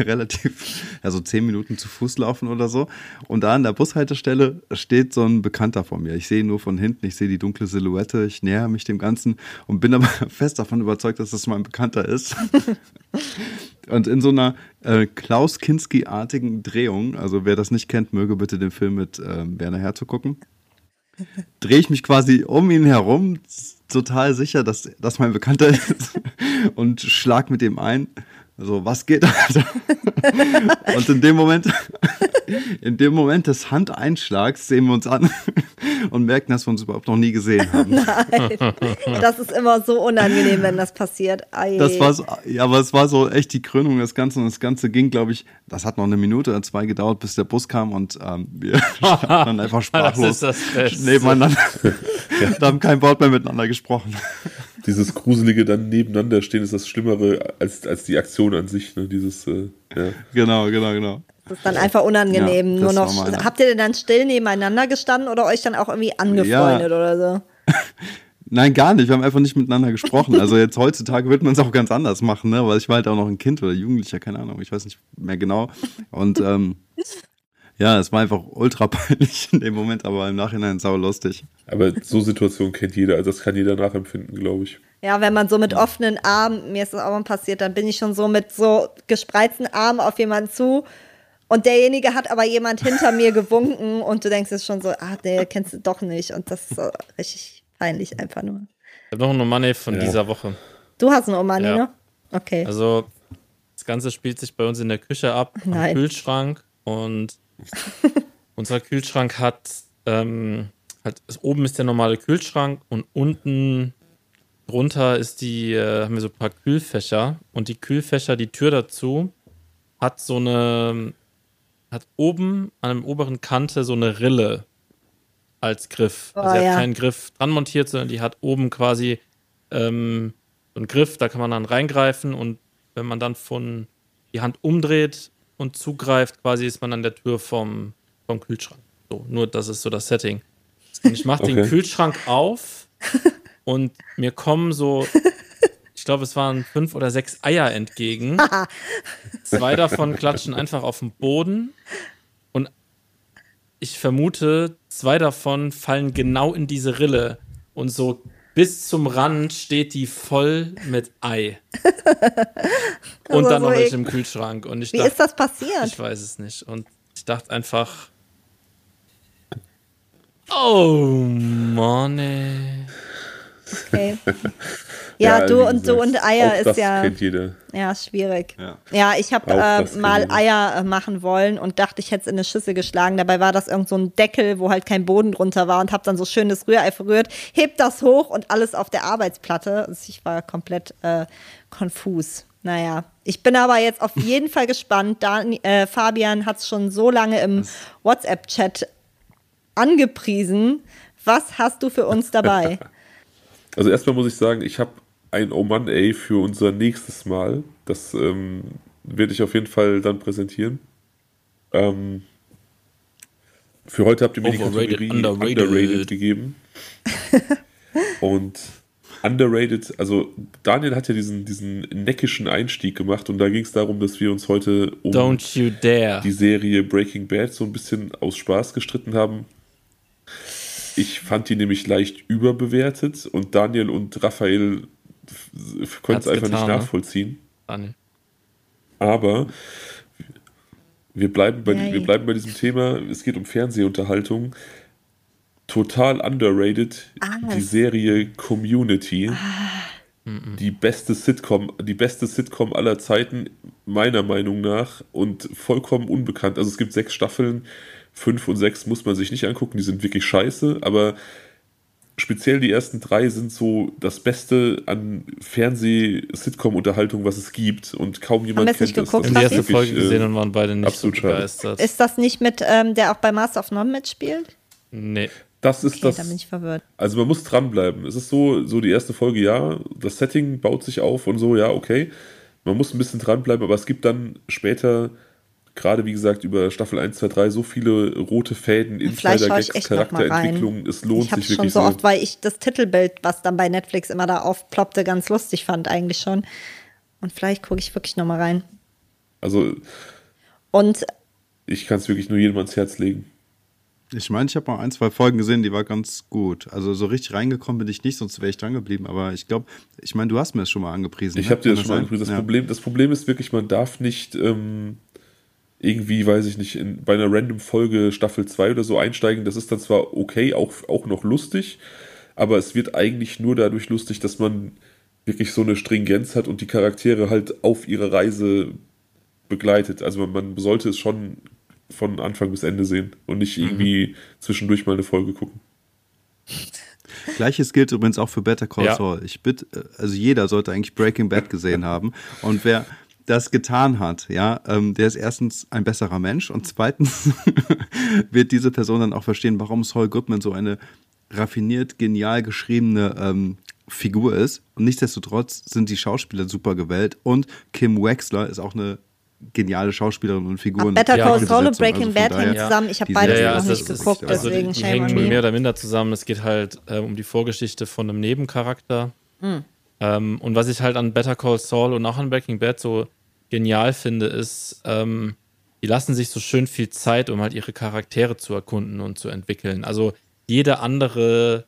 Speaker 3: so 10 Minuten zu Fuß laufen oder so. Und da an der Bushaltestelle steht so ein Bekannter vor mir. Ich sehe ihn nur von hinten, ich sehe die dunkle Silhouette, ich nähere mich dem Ganzen und bin aber fest davon überzeugt, dass das mein Bekannter ist. Und in so einer Klaus Kinski-artigen Drehung, also wer das nicht kennt, möge bitte den Film mit Werner Herzog gucken, drehe ich mich quasi um ihn herum, total sicher, dass das mein Bekannter ist und schlag mit dem ein. So, was geht, Alter? Und in dem Moment des Handeinschlags sehen wir uns an und merken, dass wir uns überhaupt noch nie gesehen haben.
Speaker 1: Nein. Das ist immer so unangenehm, wenn das passiert. Ei.
Speaker 3: Das war so, ja, aber es war so echt die Krönung des Ganzen und das Ganze ging, glaube ich, das hat noch 1 Minute oder 2 gedauert, bis der Bus kam und wir standen dann einfach sprachlos
Speaker 2: Das ist das Beste.
Speaker 3: nebeneinander und haben kein Wort mehr miteinander gesprochen.
Speaker 4: Dieses gruselige dann nebeneinander stehen ist das Schlimmere als die Aktion an sich. Ne? Ja.
Speaker 3: Genau.
Speaker 1: Das ist dann einfach unangenehm.
Speaker 3: Ja,
Speaker 1: Nur
Speaker 3: das
Speaker 1: noch.
Speaker 3: war meine.
Speaker 1: Habt ihr denn dann still nebeneinander gestanden oder euch dann auch irgendwie angefreundet oder so?
Speaker 3: Nein, gar nicht. Wir haben einfach nicht miteinander gesprochen. Also jetzt heutzutage wird man es auch ganz anders machen, ne? Weil ich war halt auch noch ein Kind oder Jugendlicher, keine Ahnung, ich weiß nicht mehr genau. Und ja, es war einfach ultra peinlich in dem Moment, aber im Nachhinein sau lustig.
Speaker 4: Aber so Situationen kennt jeder, also das kann jeder nachempfinden, glaube ich.
Speaker 1: Ja, wenn man so mit offenen Armen, mir ist das auch mal passiert, dann bin ich schon so mit so gespreizten Armen auf jemanden zu Und derjenige hat aber jemand hinter mir gewunken und du denkst jetzt schon so, der kennst du doch nicht. Und das ist so richtig peinlich einfach nur.
Speaker 2: Ich habe noch einen Omane von dieser Woche.
Speaker 1: Du hast einen Omane, ne? Okay.
Speaker 2: Also, das Ganze spielt sich bei uns in der Küche ab, am Kühlschrank. Und unser Kühlschrank hat, oben ist der normale Kühlschrank und unten drunter haben wir so ein paar Kühlfächer. Und die Kühlfächer, die Tür dazu, hat oben an der oberen Kante so eine Rille als Griff. Also sie hat keinen Griff dran montiert, sondern die hat oben quasi so einen Griff, da kann man dann reingreifen und wenn man dann die Hand umdreht und zugreift, quasi ist man an der Tür vom Kühlschrank. So, nur das ist so das Setting. Und ich mache den Kühlschrank auf und mir kommen so, ich glaube, es waren 5 oder 6 Eier entgegen. 2 davon klatschen einfach auf den Boden. Und ich vermute, 2 davon fallen genau in diese Rille. Und so bis zum Rand steht die voll mit Ei. Und dann noch welche im Kühlschrank. Und ich dachte,
Speaker 1: ist das passiert?
Speaker 2: Ich weiß es nicht. Und ich dachte einfach, oh Mann, ey.
Speaker 1: Okay. Ja, du und Eier ist
Speaker 4: das
Speaker 1: ja.
Speaker 4: Kennt jeder.
Speaker 1: Ja, schwierig. Ja, ich habe mal Eier machen wollen und dachte, ich hätte es in eine Schüssel geschlagen. Dabei war das irgend so ein Deckel, wo halt kein Boden drunter war und habe dann so schönes Rührei verrührt, heb das hoch und alles auf der Arbeitsplatte. Also ich war komplett konfus. Naja, ich bin aber jetzt auf jeden Fall gespannt. Fabian hat es schon so lange im WhatsApp-Chat angepriesen. Was hast du für uns dabei?
Speaker 4: Also erstmal muss ich sagen, ich habe ein Oh Mann ey für unser nächstes Mal. Das werde ich auf jeden Fall dann präsentieren. Für heute habt ihr mir die Kategorie Underrated gegeben. Und Underrated, also Daniel hat ja diesen neckischen Einstieg gemacht und da ging es darum, dass wir uns heute um die Serie Breaking Bad so ein bisschen aus Spaß gestritten haben. Ich fand die nämlich leicht überbewertet und Daniel und Raphael konnten es einfach nicht nachvollziehen.
Speaker 2: Daniel.
Speaker 4: Aber wir bleiben bei diesem Thema. Es geht um Fernsehunterhaltung. Total underrated. Die Serie Community. Die beste Sitcom aller Zeiten, meiner Meinung nach, und vollkommen unbekannt. Also es gibt 6 Staffeln. 5 und 6 muss man sich nicht angucken, die sind wirklich scheiße, aber speziell die ersten 3 sind so das Beste an Fernseh-Sitcom-Unterhaltung, was es gibt und kaum jemand kennt das.
Speaker 2: Wir haben die erste Folge gesehen und waren beide nicht so begeistert.
Speaker 1: Ist das nicht mit, der auch bei Master of None mitspielt?
Speaker 2: Nee.
Speaker 4: Das ist
Speaker 1: okay, da bin ich verwirrt.
Speaker 4: Also man muss dranbleiben. Es ist so die erste Folge, ja, das Setting baut sich auf und so, ja, okay. Man muss ein bisschen dranbleiben, aber es gibt dann später, gerade wie gesagt, über Staffel 1, 2, 3 so viele rote Fäden, Insider-Gags, Charakterentwicklungen. Es lohnt sich wirklich. Ich habe schon so oft,
Speaker 1: weil ich das Titelbild, was dann bei Netflix immer da aufploppte, ganz lustig fand eigentlich schon. Und vielleicht gucke ich wirklich nochmal rein.
Speaker 4: Also ich kann es wirklich nur jedem ans Herz legen.
Speaker 3: Ich meine, ich habe mal 1, 2 Folgen gesehen, die war ganz gut. Also so richtig reingekommen bin ich nicht, sonst wäre ich dran geblieben. Aber ich glaube, du hast mir das schon mal angepriesen.
Speaker 4: Ich habe dir das schon mal angepriesen. Das Problem ist wirklich, man darf nicht irgendwie, weiß ich nicht, bei einer random Folge Staffel 2 oder so einsteigen. Das ist dann zwar okay, auch noch lustig, aber es wird eigentlich nur dadurch lustig, dass man wirklich so eine Stringenz hat und die Charaktere halt auf ihrer Reise begleitet. Also man sollte es schon von Anfang bis Ende sehen und nicht irgendwie zwischendurch mal eine Folge gucken.
Speaker 3: Gleiches gilt übrigens auch für Better Call Saul. Also jeder sollte eigentlich Breaking Bad gesehen haben. Und wer das getan hat, der ist erstens ein besserer Mensch und zweitens wird diese Person dann auch verstehen, warum Saul Goodman so eine raffiniert, genial geschriebene Figur ist. Und nichtsdestotrotz sind die Schauspieler super gewählt und Kim Wexler ist auch eine geniale Schauspielerin und Figur.
Speaker 1: Better Call Saul und Breaking Bad hängen zusammen. Ich habe beides noch nicht geguckt, deswegen
Speaker 2: die hängen schon mehr oder minder zusammen. Es geht halt um die Vorgeschichte von einem Nebencharakter. Und was ich halt an Better Call Saul und auch an Breaking Bad so genial finde, ist, die lassen sich so schön viel Zeit, um halt ihre Charaktere zu erkunden und zu entwickeln. Also jede andere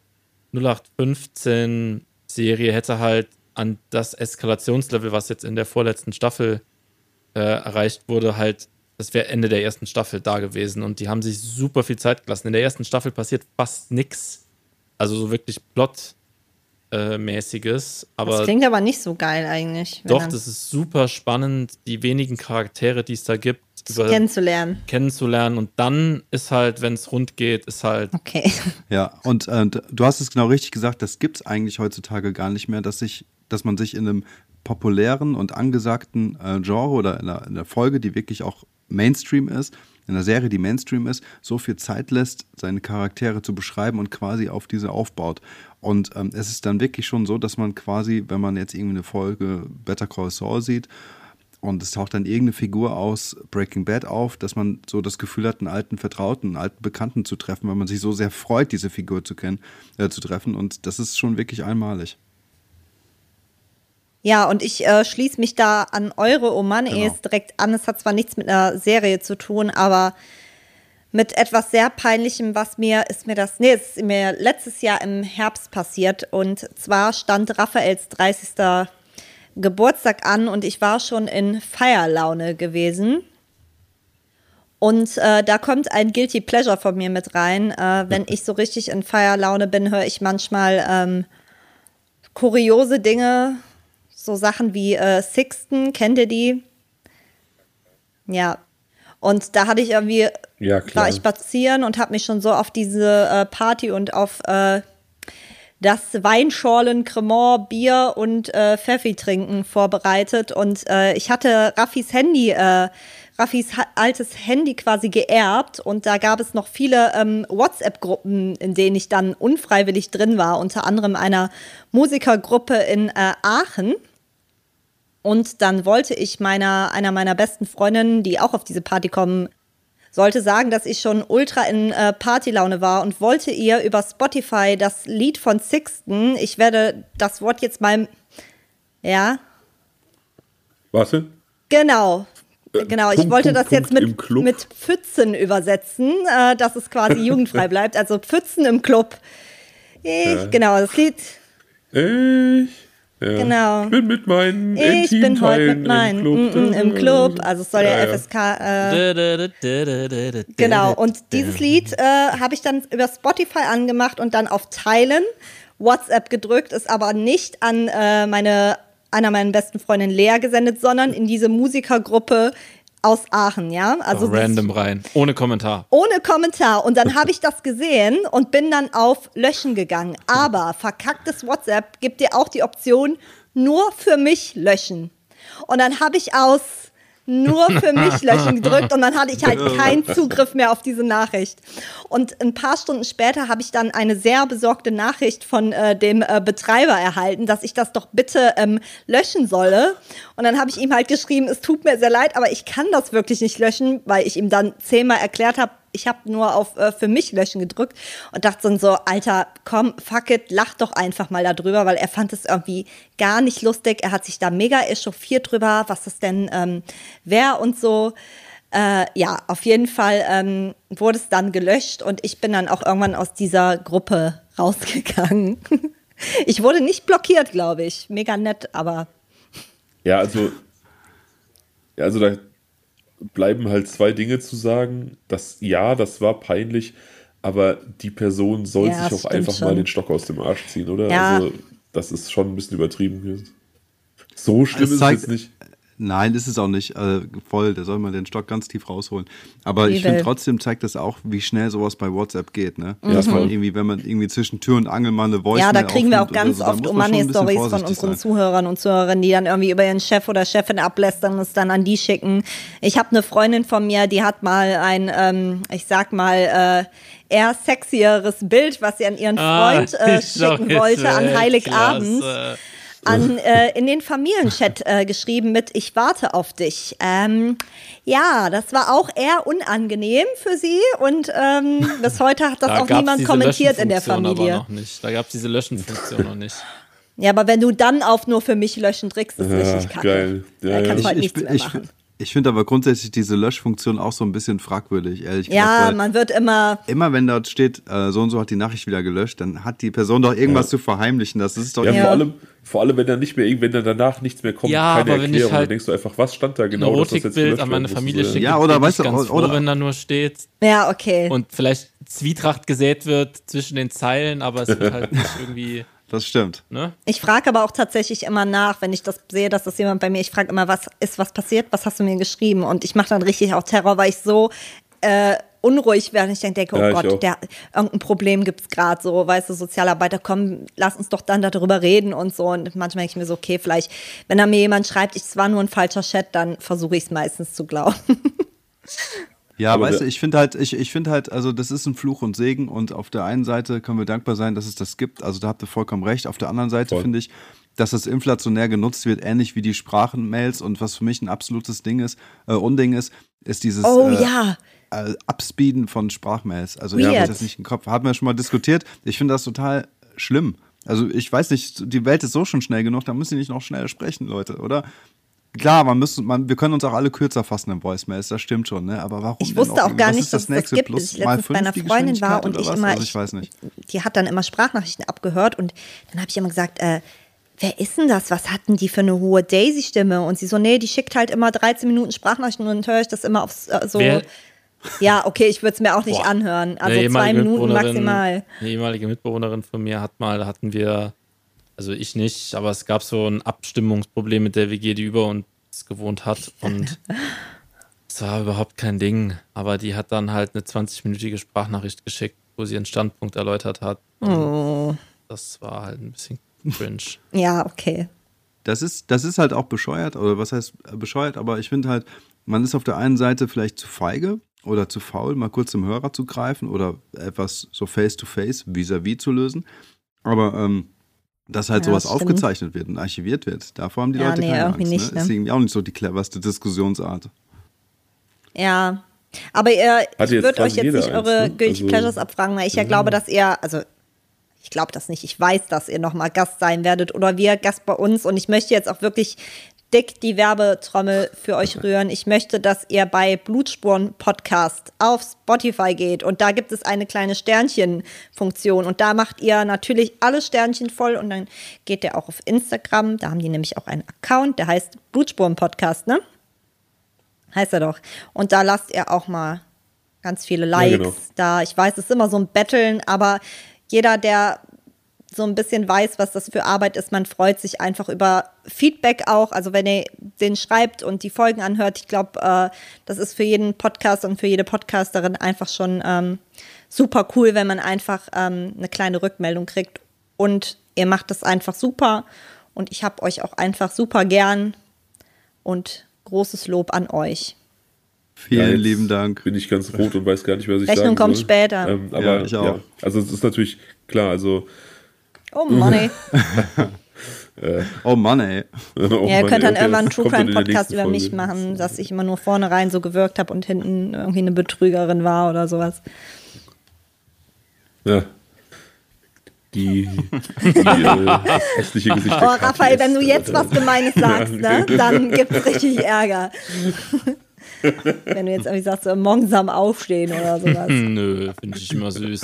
Speaker 2: 0815-Serie hätte halt an das Eskalationslevel, was jetzt in der vorletzten Staffel erreicht wurde, halt das wäre Ende der ersten Staffel da gewesen und die haben sich super viel Zeit gelassen. In der ersten Staffel passiert fast nichts. Also so wirklich Plot-mäßiges.
Speaker 1: Das klingt aber nicht so geil eigentlich.
Speaker 2: Doch, das ist super spannend, die wenigen Charaktere, die es da gibt, kennenzulernen. Und dann ist halt, wenn es rund geht, ist halt...
Speaker 1: Okay.
Speaker 3: Ja, und du hast es genau richtig gesagt, das gibt es eigentlich heutzutage gar nicht mehr, dass man sich in einem populären und angesagten Genre oder in einer Folge, die wirklich auch Mainstream ist, in einer Serie, die Mainstream ist, so viel Zeit lässt, seine Charaktere zu beschreiben und quasi auf diese aufbaut. Und es ist dann wirklich schon so, dass man quasi, wenn man jetzt irgendwie eine Folge Better Call Saul sieht und es taucht dann irgendeine Figur aus Breaking Bad auf, dass man so das Gefühl hat, einen alten Vertrauten, einen alten Bekannten zu treffen, weil man sich so sehr freut, diese Figur zu treffen. Und das ist schon wirklich einmalig.
Speaker 1: Ja, und ich schließe mich da an eure Omanes direkt an. Es hat zwar nichts mit einer Serie zu tun, aber mit etwas sehr Peinlichem, es ist mir letztes Jahr im Herbst passiert. Und zwar stand Raphaels 30. Geburtstag an und ich war schon in Feierlaune gewesen. Und da kommt ein Guilty Pleasure von mir mit rein. Wenn ich so richtig in Feierlaune bin, höre ich manchmal kuriose Dinge, so Sachen wie Sixten, kennt ihr die? Ja. Und da hatte ich irgendwie, war ich spazieren und habe mich schon so auf diese Party und auf das Weinschorlen, Cremant, Bier und Pfeffi trinken vorbereitet. Und ich hatte Raffis altes Handy quasi geerbt und da gab es noch viele WhatsApp-Gruppen, in denen ich dann unfreiwillig drin war, unter anderem einer Musikergruppe in Aachen. Und dann wollte ich einer meiner besten Freundinnen, die auch auf diese Party kommen sollte, sagen, dass ich schon ultra in Partylaune war und wollte ihr über Spotify das Lied von Sixten, ich werde das Wort jetzt mal, ja.
Speaker 4: Warte.
Speaker 1: Genau, ich wollte das jetzt mit Pfützen übersetzen, dass es quasi jugendfrei bleibt, also Pfützen im Club. Genau, das Lied.
Speaker 4: Ja.
Speaker 1: Genau.
Speaker 4: Ich bin mit meinen
Speaker 1: Ich bin heute mit meinen im Club. Also es soll ja FSK. Genau. Und dieses Lied habe ich dann über Spotify angemacht und dann auf Teilen WhatsApp gedrückt, ist aber nicht an einer meiner besten Freundinnen Lea gesendet, sondern in diese Musikergruppe aus Aachen, ja. Also
Speaker 2: random rein, ohne Kommentar.
Speaker 1: Ohne Kommentar. Und dann habe ich das gesehen und bin dann auf Löschen gegangen. Aber verkacktes WhatsApp gibt dir auch die Option, nur für mich löschen. Und dann habe ich aus nur für mich löschen gedrückt und dann hatte ich halt keinen Zugriff mehr auf diese Nachricht. Und ein paar Stunden später habe ich dann eine sehr besorgte Nachricht von dem Betreiber erhalten, dass ich das doch bitte löschen solle. Und dann habe ich ihm halt geschrieben, es tut mir sehr leid, aber ich kann das wirklich nicht löschen, weil ich ihm dann 10-mal erklärt habe, ich habe nur auf für mich löschen gedrückt und dachte dann so, Alter, komm, fuck it, lach doch einfach mal darüber, weil er fand es irgendwie gar nicht lustig. Er hat sich da mega echauffiert drüber, was das denn wäre und so. Ja, auf jeden Fall wurde es dann gelöscht und ich bin dann auch irgendwann aus dieser Gruppe rausgegangen. Ich wurde nicht blockiert, glaube ich. Mega nett, aber...
Speaker 4: Ja, also da bleiben halt zwei Dinge zu sagen. Das war peinlich, aber die Person soll sich auch einfach schon mal den Stock aus dem Arsch ziehen, oder?
Speaker 1: Ja.
Speaker 4: Also das ist schon ein bisschen übertrieben. So schlimm ist es jetzt nicht.
Speaker 3: Nein, ist es auch nicht. Voll, da soll man den Stock ganz tief rausholen. Aber ich finde, trotzdem zeigt das auch, wie schnell sowas bei WhatsApp geht. Ne? Dass man irgendwie, wenn man irgendwie zwischen Tür und Angel mal eine Voice.
Speaker 1: Ja, da kriegen wir auch ganz oft Money-Stories von unseren Zuhörern und Zuhörerinnen, die dann irgendwie über ihren Chef oder Chefin ablästern und es dann an die schicken. Ich habe eine Freundin von mir, die hat mal ein, eher sexieres Bild, was sie an ihren Freund schicken wollte an Heiligabend. In den Familienchat geschrieben mit Ich warte auf dich. Ja, das war auch eher unangenehm für sie und bis heute hat das auch niemand kommentiert in der Familie.
Speaker 2: Aber noch nicht. Da gab es diese Löschenfunktion noch nicht.
Speaker 1: Ja, aber wenn du dann auf nur für mich löschen drückst, ist richtig kacke.
Speaker 4: Geil. Ja,
Speaker 1: da kannst du halt nichts mehr machen.
Speaker 3: Ich finde aber grundsätzlich diese Löschfunktion auch so ein bisschen fragwürdig, ehrlich gesagt.
Speaker 1: Ja, man wird immer
Speaker 3: wenn dort steht, so und so hat die Nachricht wieder gelöscht, dann hat die Person doch irgendwas zu verheimlichen. Das ist doch
Speaker 4: vor allem, wenn dann nicht mehr wenn dann danach nichts mehr kommt,
Speaker 2: ja,
Speaker 4: keine
Speaker 2: aber wenn
Speaker 4: Erklärung,
Speaker 2: ich halt
Speaker 4: dann denkst du einfach, was stand da genau,
Speaker 2: ein
Speaker 4: dass das jetzt
Speaker 2: Erotikbild
Speaker 4: gelöscht
Speaker 2: an meine
Speaker 4: werden
Speaker 2: Familie
Speaker 4: musste.
Speaker 2: schicke,
Speaker 3: Ja, oder
Speaker 2: bin
Speaker 3: weißt
Speaker 2: ich
Speaker 3: du,
Speaker 2: ganz froh,
Speaker 3: oder-
Speaker 2: wenn da nur steht
Speaker 1: ja, okay.
Speaker 2: und vielleicht Zwietracht gesät wird zwischen den Zeilen, aber es wird halt nicht irgendwie,
Speaker 3: Das stimmt.
Speaker 2: ne?
Speaker 1: Ich frage aber auch tatsächlich immer nach, wenn ich das sehe, dass das jemand bei mir, ich frage immer, was passiert, was hast du mir geschrieben? Und ich mache dann richtig auch Terror, weil ich so unruhig werde. Ich denke, oh
Speaker 4: Ja, ich
Speaker 1: Gott,
Speaker 4: auch.
Speaker 1: irgendein Problem gibt es gerade so, weißt du, Sozialarbeiter, komm, lass uns doch dann darüber reden und so. Und manchmal denke ich mir so, okay, vielleicht, wenn da mir jemand schreibt, es war nur ein falscher Chat, dann versuche ich es meistens zu glauben.
Speaker 3: Ja,
Speaker 4: Aber
Speaker 3: weißt du, ich finde halt, also das ist ein Fluch und Segen und auf der einen Seite können wir dankbar sein, dass es das gibt, also da habt ihr vollkommen recht. Auf der anderen Seite
Speaker 4: Voll.
Speaker 3: finde ich, dass das inflationär genutzt wird, ähnlich wie die Sprachenmails und was für mich ein absolutes Unding ist dieses
Speaker 1: Oh ja,
Speaker 3: Upspeeden von Sprachmails. Also
Speaker 1: Weird.
Speaker 3: ja, ich das nicht im Kopf. Haben wir schon mal diskutiert. Ich finde das total schlimm. Also ich weiß nicht, die Welt ist so schon schnell genug, da müssen die nicht noch schneller sprechen, Leute, oder? Klar, wir können uns auch alle kürzer fassen im Voicemails, das stimmt schon, ne? Aber warum
Speaker 1: ich
Speaker 3: denn
Speaker 1: wusste auch gar
Speaker 3: was
Speaker 1: nicht,
Speaker 3: ist
Speaker 1: dass es das
Speaker 3: nächste?
Speaker 1: gibt,
Speaker 3: Plus
Speaker 1: bis ich
Speaker 3: mal
Speaker 1: letztens bei einer
Speaker 3: 5 die
Speaker 1: Freundin war
Speaker 3: Geschwindigkeit
Speaker 1: und
Speaker 3: oder
Speaker 1: ich
Speaker 3: was?
Speaker 1: immer,
Speaker 3: Also ich weiß nicht.
Speaker 1: die hat dann immer Sprachnachrichten abgehört und dann habe ich immer gesagt, wer ist denn das? Was hatten die für eine hohe Daisy-Stimme? Und sie so, nee, die schickt halt immer 13 Minuten Sprachnachrichten und dann höre ich das immer aufs so.
Speaker 2: Wer-
Speaker 1: Ja, okay, ich würde es mir auch nicht anhören. Also
Speaker 2: Eine
Speaker 1: 2
Speaker 2: ehemalige
Speaker 1: Minuten
Speaker 2: Mitbewohnerin-
Speaker 1: maximal.
Speaker 2: Eine ehemalige Mitbewohnerin von mir hatten wir, also ich nicht, aber es gab so ein Abstimmungsproblem mit der WG, die über uns gewohnt hat und es war überhaupt kein Ding, aber die hat dann halt eine 20-minütige Sprachnachricht geschickt, wo sie ihren Standpunkt erläutert hat. Und das war halt ein bisschen cringe.
Speaker 1: Ja, okay.
Speaker 3: Das ist halt auch bescheuert, oder was heißt bescheuert, aber ich finde halt, man ist auf der einen Seite vielleicht zu feige oder zu faul, mal kurz zum Hörer zu greifen oder etwas so face-to-face, vis-à-vis zu lösen. Aber dass halt
Speaker 1: Ja,
Speaker 3: sowas
Speaker 1: das stimmt.
Speaker 3: aufgezeichnet wird und archiviert wird, davor haben die
Speaker 1: Ja,
Speaker 3: Leute
Speaker 1: nee,
Speaker 3: keine
Speaker 1: irgendwie
Speaker 3: Angst.
Speaker 1: nicht,
Speaker 3: Ne? Ist irgendwie auch nicht so die cleverste Diskussionsart.
Speaker 1: Ja. Aber ich
Speaker 4: jetzt
Speaker 1: würde
Speaker 4: quasi
Speaker 1: euch jetzt
Speaker 4: jeder
Speaker 1: nicht
Speaker 4: eins,
Speaker 1: eure
Speaker 4: ne?
Speaker 1: Guilty
Speaker 4: Also-
Speaker 1: Pleasures abfragen, weil ich ja glaube, dass ihr, also ich glaube das nicht, ich weiß, dass ihr nochmal Gast sein werdet oder wir Gast bei uns und ich möchte jetzt auch wirklich dick die Werbetrommel für euch rühren. Ich möchte, dass ihr bei Blutspuren Podcast auf Spotify geht und da gibt es eine kleine Sternchen-Funktion und da macht ihr natürlich alle Sternchen voll und dann geht ihr auch auf Instagram, da haben die nämlich auch einen Account, der heißt Blutspuren Podcast, ne? Heißt er doch. Und da lasst ihr auch mal ganz viele Likes
Speaker 4: genau.
Speaker 1: da. Ich weiß, es ist immer so ein Betteln, aber jeder, der so ein bisschen weiß, was das für Arbeit ist, man freut sich einfach über Feedback auch. Also wenn ihr den schreibt und die Folgen anhört, ich glaube, das ist für jeden Podcaster und für jede Podcasterin einfach schon super cool, wenn man einfach eine kleine Rückmeldung kriegt. Und ihr macht das einfach super und ich habe euch auch einfach super gern und großes Lob an euch.
Speaker 3: Vielen
Speaker 4: jetzt
Speaker 3: lieben Dank.
Speaker 4: Bin ich ganz rot und weiß gar nicht, was ich
Speaker 1: Rechnung
Speaker 4: sagen
Speaker 1: kommt
Speaker 4: soll.
Speaker 1: später.
Speaker 4: Aber
Speaker 3: Ja, ich auch.
Speaker 4: also es ist natürlich klar, also
Speaker 1: Oh Money.
Speaker 3: Oh Mann, ey.
Speaker 4: oh
Speaker 1: Ja, ihr
Speaker 4: Mann,
Speaker 1: könnt dann
Speaker 4: okay,
Speaker 1: irgendwann einen
Speaker 4: das
Speaker 1: True
Speaker 4: kommt dann
Speaker 1: Crime
Speaker 4: in der
Speaker 1: Podcast
Speaker 4: nächsten
Speaker 1: über mich
Speaker 4: Folge.
Speaker 1: machen, dass ich immer nur vorne rein so gewirkt habe und hinten irgendwie eine Betrügerin war oder sowas.
Speaker 4: Ja. Das hässliche Gesicht
Speaker 1: Oh,
Speaker 4: der Kathi
Speaker 1: Raphael,
Speaker 4: ist,
Speaker 1: wenn du jetzt was Gemeines sagst, ne, dann gibt's richtig Ärger. Wenn du jetzt irgendwie sagst, so morgensam aufstehen oder sowas.
Speaker 2: Nö, finde ich immer süß.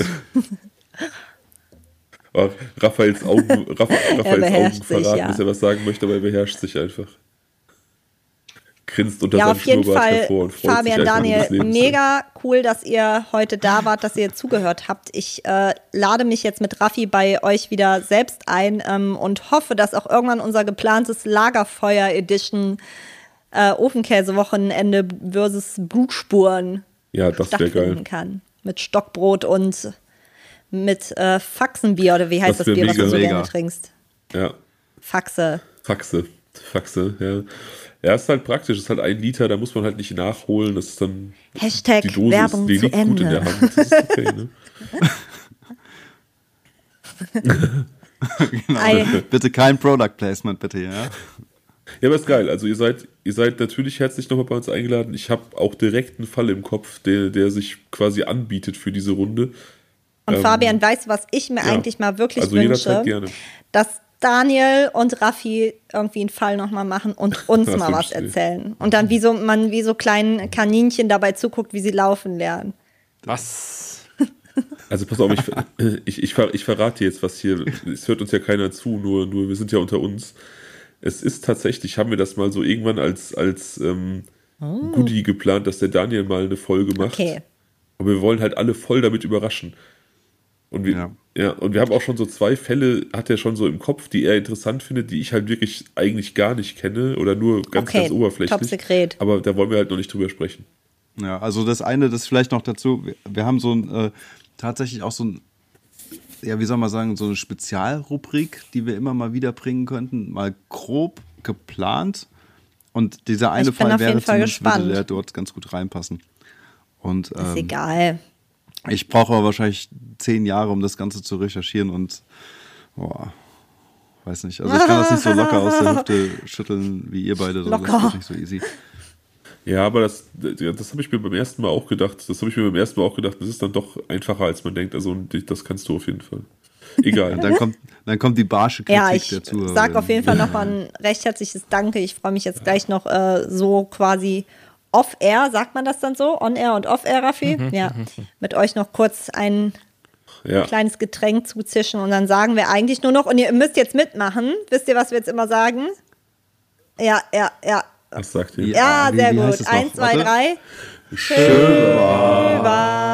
Speaker 4: Oh, Raphaels Augen
Speaker 1: beherrscht sich,
Speaker 4: verraten,
Speaker 1: ja.
Speaker 4: dass er was sagen möchte, aber er beherrscht sich einfach. Grinst unter
Speaker 1: Ja,
Speaker 4: seinem
Speaker 1: auf jeden
Speaker 4: Schnurrbart
Speaker 1: Fall,
Speaker 4: hervor und freut
Speaker 1: Fabian,
Speaker 4: sich einfach
Speaker 1: Daniel,
Speaker 4: des Lebens.
Speaker 1: mega cool, dass ihr heute da wart, dass ihr zugehört habt. Ich lade mich jetzt mit Raffi bei euch wieder selbst ein und hoffe, dass auch irgendwann unser geplantes Lagerfeuer-Edition Ofenkäse-Wochenende versus Blutspuren
Speaker 4: Ja, das wäre
Speaker 1: stattfinden
Speaker 4: geil.
Speaker 1: kann. Mit Stockbrot und mit Faxenbier oder wie heißt
Speaker 4: Das
Speaker 1: das
Speaker 4: wär
Speaker 1: Bier, was du so
Speaker 3: mega.
Speaker 1: gerne trinkst?
Speaker 4: Ja,
Speaker 1: Faxe.
Speaker 4: Faxe, ja. Ja, ist halt praktisch, ist halt 1 Liter, da muss man halt nicht nachholen, das ist dann
Speaker 1: Hashtag
Speaker 4: die Dose
Speaker 1: Werbung
Speaker 4: die
Speaker 1: zu
Speaker 4: liegt gut in der
Speaker 1: Ende.
Speaker 4: Hand. Das ist okay, ne?
Speaker 3: Genau.
Speaker 1: Ei.
Speaker 3: Bitte kein Product Placement, bitte, ja.
Speaker 4: Ja, aber ist geil. Also ihr seid natürlich herzlich nochmal bei uns eingeladen. Ich habe auch direkt einen Fall im Kopf, der sich quasi anbietet für diese Runde.
Speaker 1: Und Fabian, weißt du, was ich mir eigentlich mal wirklich
Speaker 4: also
Speaker 1: wünsche?
Speaker 4: jederzeit gerne.
Speaker 1: Dass Daniel und Raffi irgendwie einen Fall nochmal machen und uns mal was erzählen. Und dann man wie so kleinen Kaninchen dabei zuguckt, wie sie laufen lernen.
Speaker 2: Was?
Speaker 4: Also pass auf, ich verrate dir jetzt was hier. Es hört uns ja keiner zu, nur wir sind ja unter uns. Es ist tatsächlich, haben wir das mal so irgendwann als Goodie geplant, dass der Daniel mal eine Folge macht.
Speaker 1: Okay.
Speaker 4: Aber wir wollen halt alle voll damit überraschen. Und wir haben auch schon so 2 Fälle, hat er schon so im Kopf, die er interessant findet, die ich halt wirklich eigentlich gar nicht kenne oder nur ganz oberflächlich.
Speaker 1: Top Sekret.
Speaker 4: Aber da wollen wir halt noch nicht drüber sprechen.
Speaker 3: Ja, also das vielleicht noch dazu, wir haben so ein, tatsächlich auch so ein, ja, wie soll man sagen, so eine Spezialrubrik, die wir immer mal wieder bringen könnten, mal grob geplant. Und dieser eine Fall wäre zumindest, würde der dort ganz gut reinpassen. Und,
Speaker 1: ist egal.
Speaker 3: Ich brauche aber wahrscheinlich 10 Jahre, um das Ganze zu recherchieren und weiß nicht. Also ich kann das nicht so locker aus der Hüfte schütteln wie ihr beide.
Speaker 1: Locker.
Speaker 3: Das ist nicht so easy.
Speaker 4: Ja, aber das habe ich mir beim ersten Mal auch gedacht. Das ist dann doch einfacher, als man denkt. Also das kannst du auf jeden Fall. Egal.
Speaker 3: Dann kommt die barsche Kritik dazu.
Speaker 1: Ja, ich sag auf jeden Fall nochmal ein recht herzliches Danke. Ich freue mich jetzt gleich noch so quasi off-air, sagt man das dann so? On-air und off-air, Raffi? Ja. Mit euch noch kurz ein kleines Getränk zuzischen und dann sagen wir eigentlich nur noch, und ihr müsst jetzt mitmachen. Wisst ihr, was wir jetzt immer sagen? Ja.
Speaker 4: Was sagt ihr?
Speaker 1: Ja, sehr gut. 1, 2, 3.
Speaker 3: Schön war.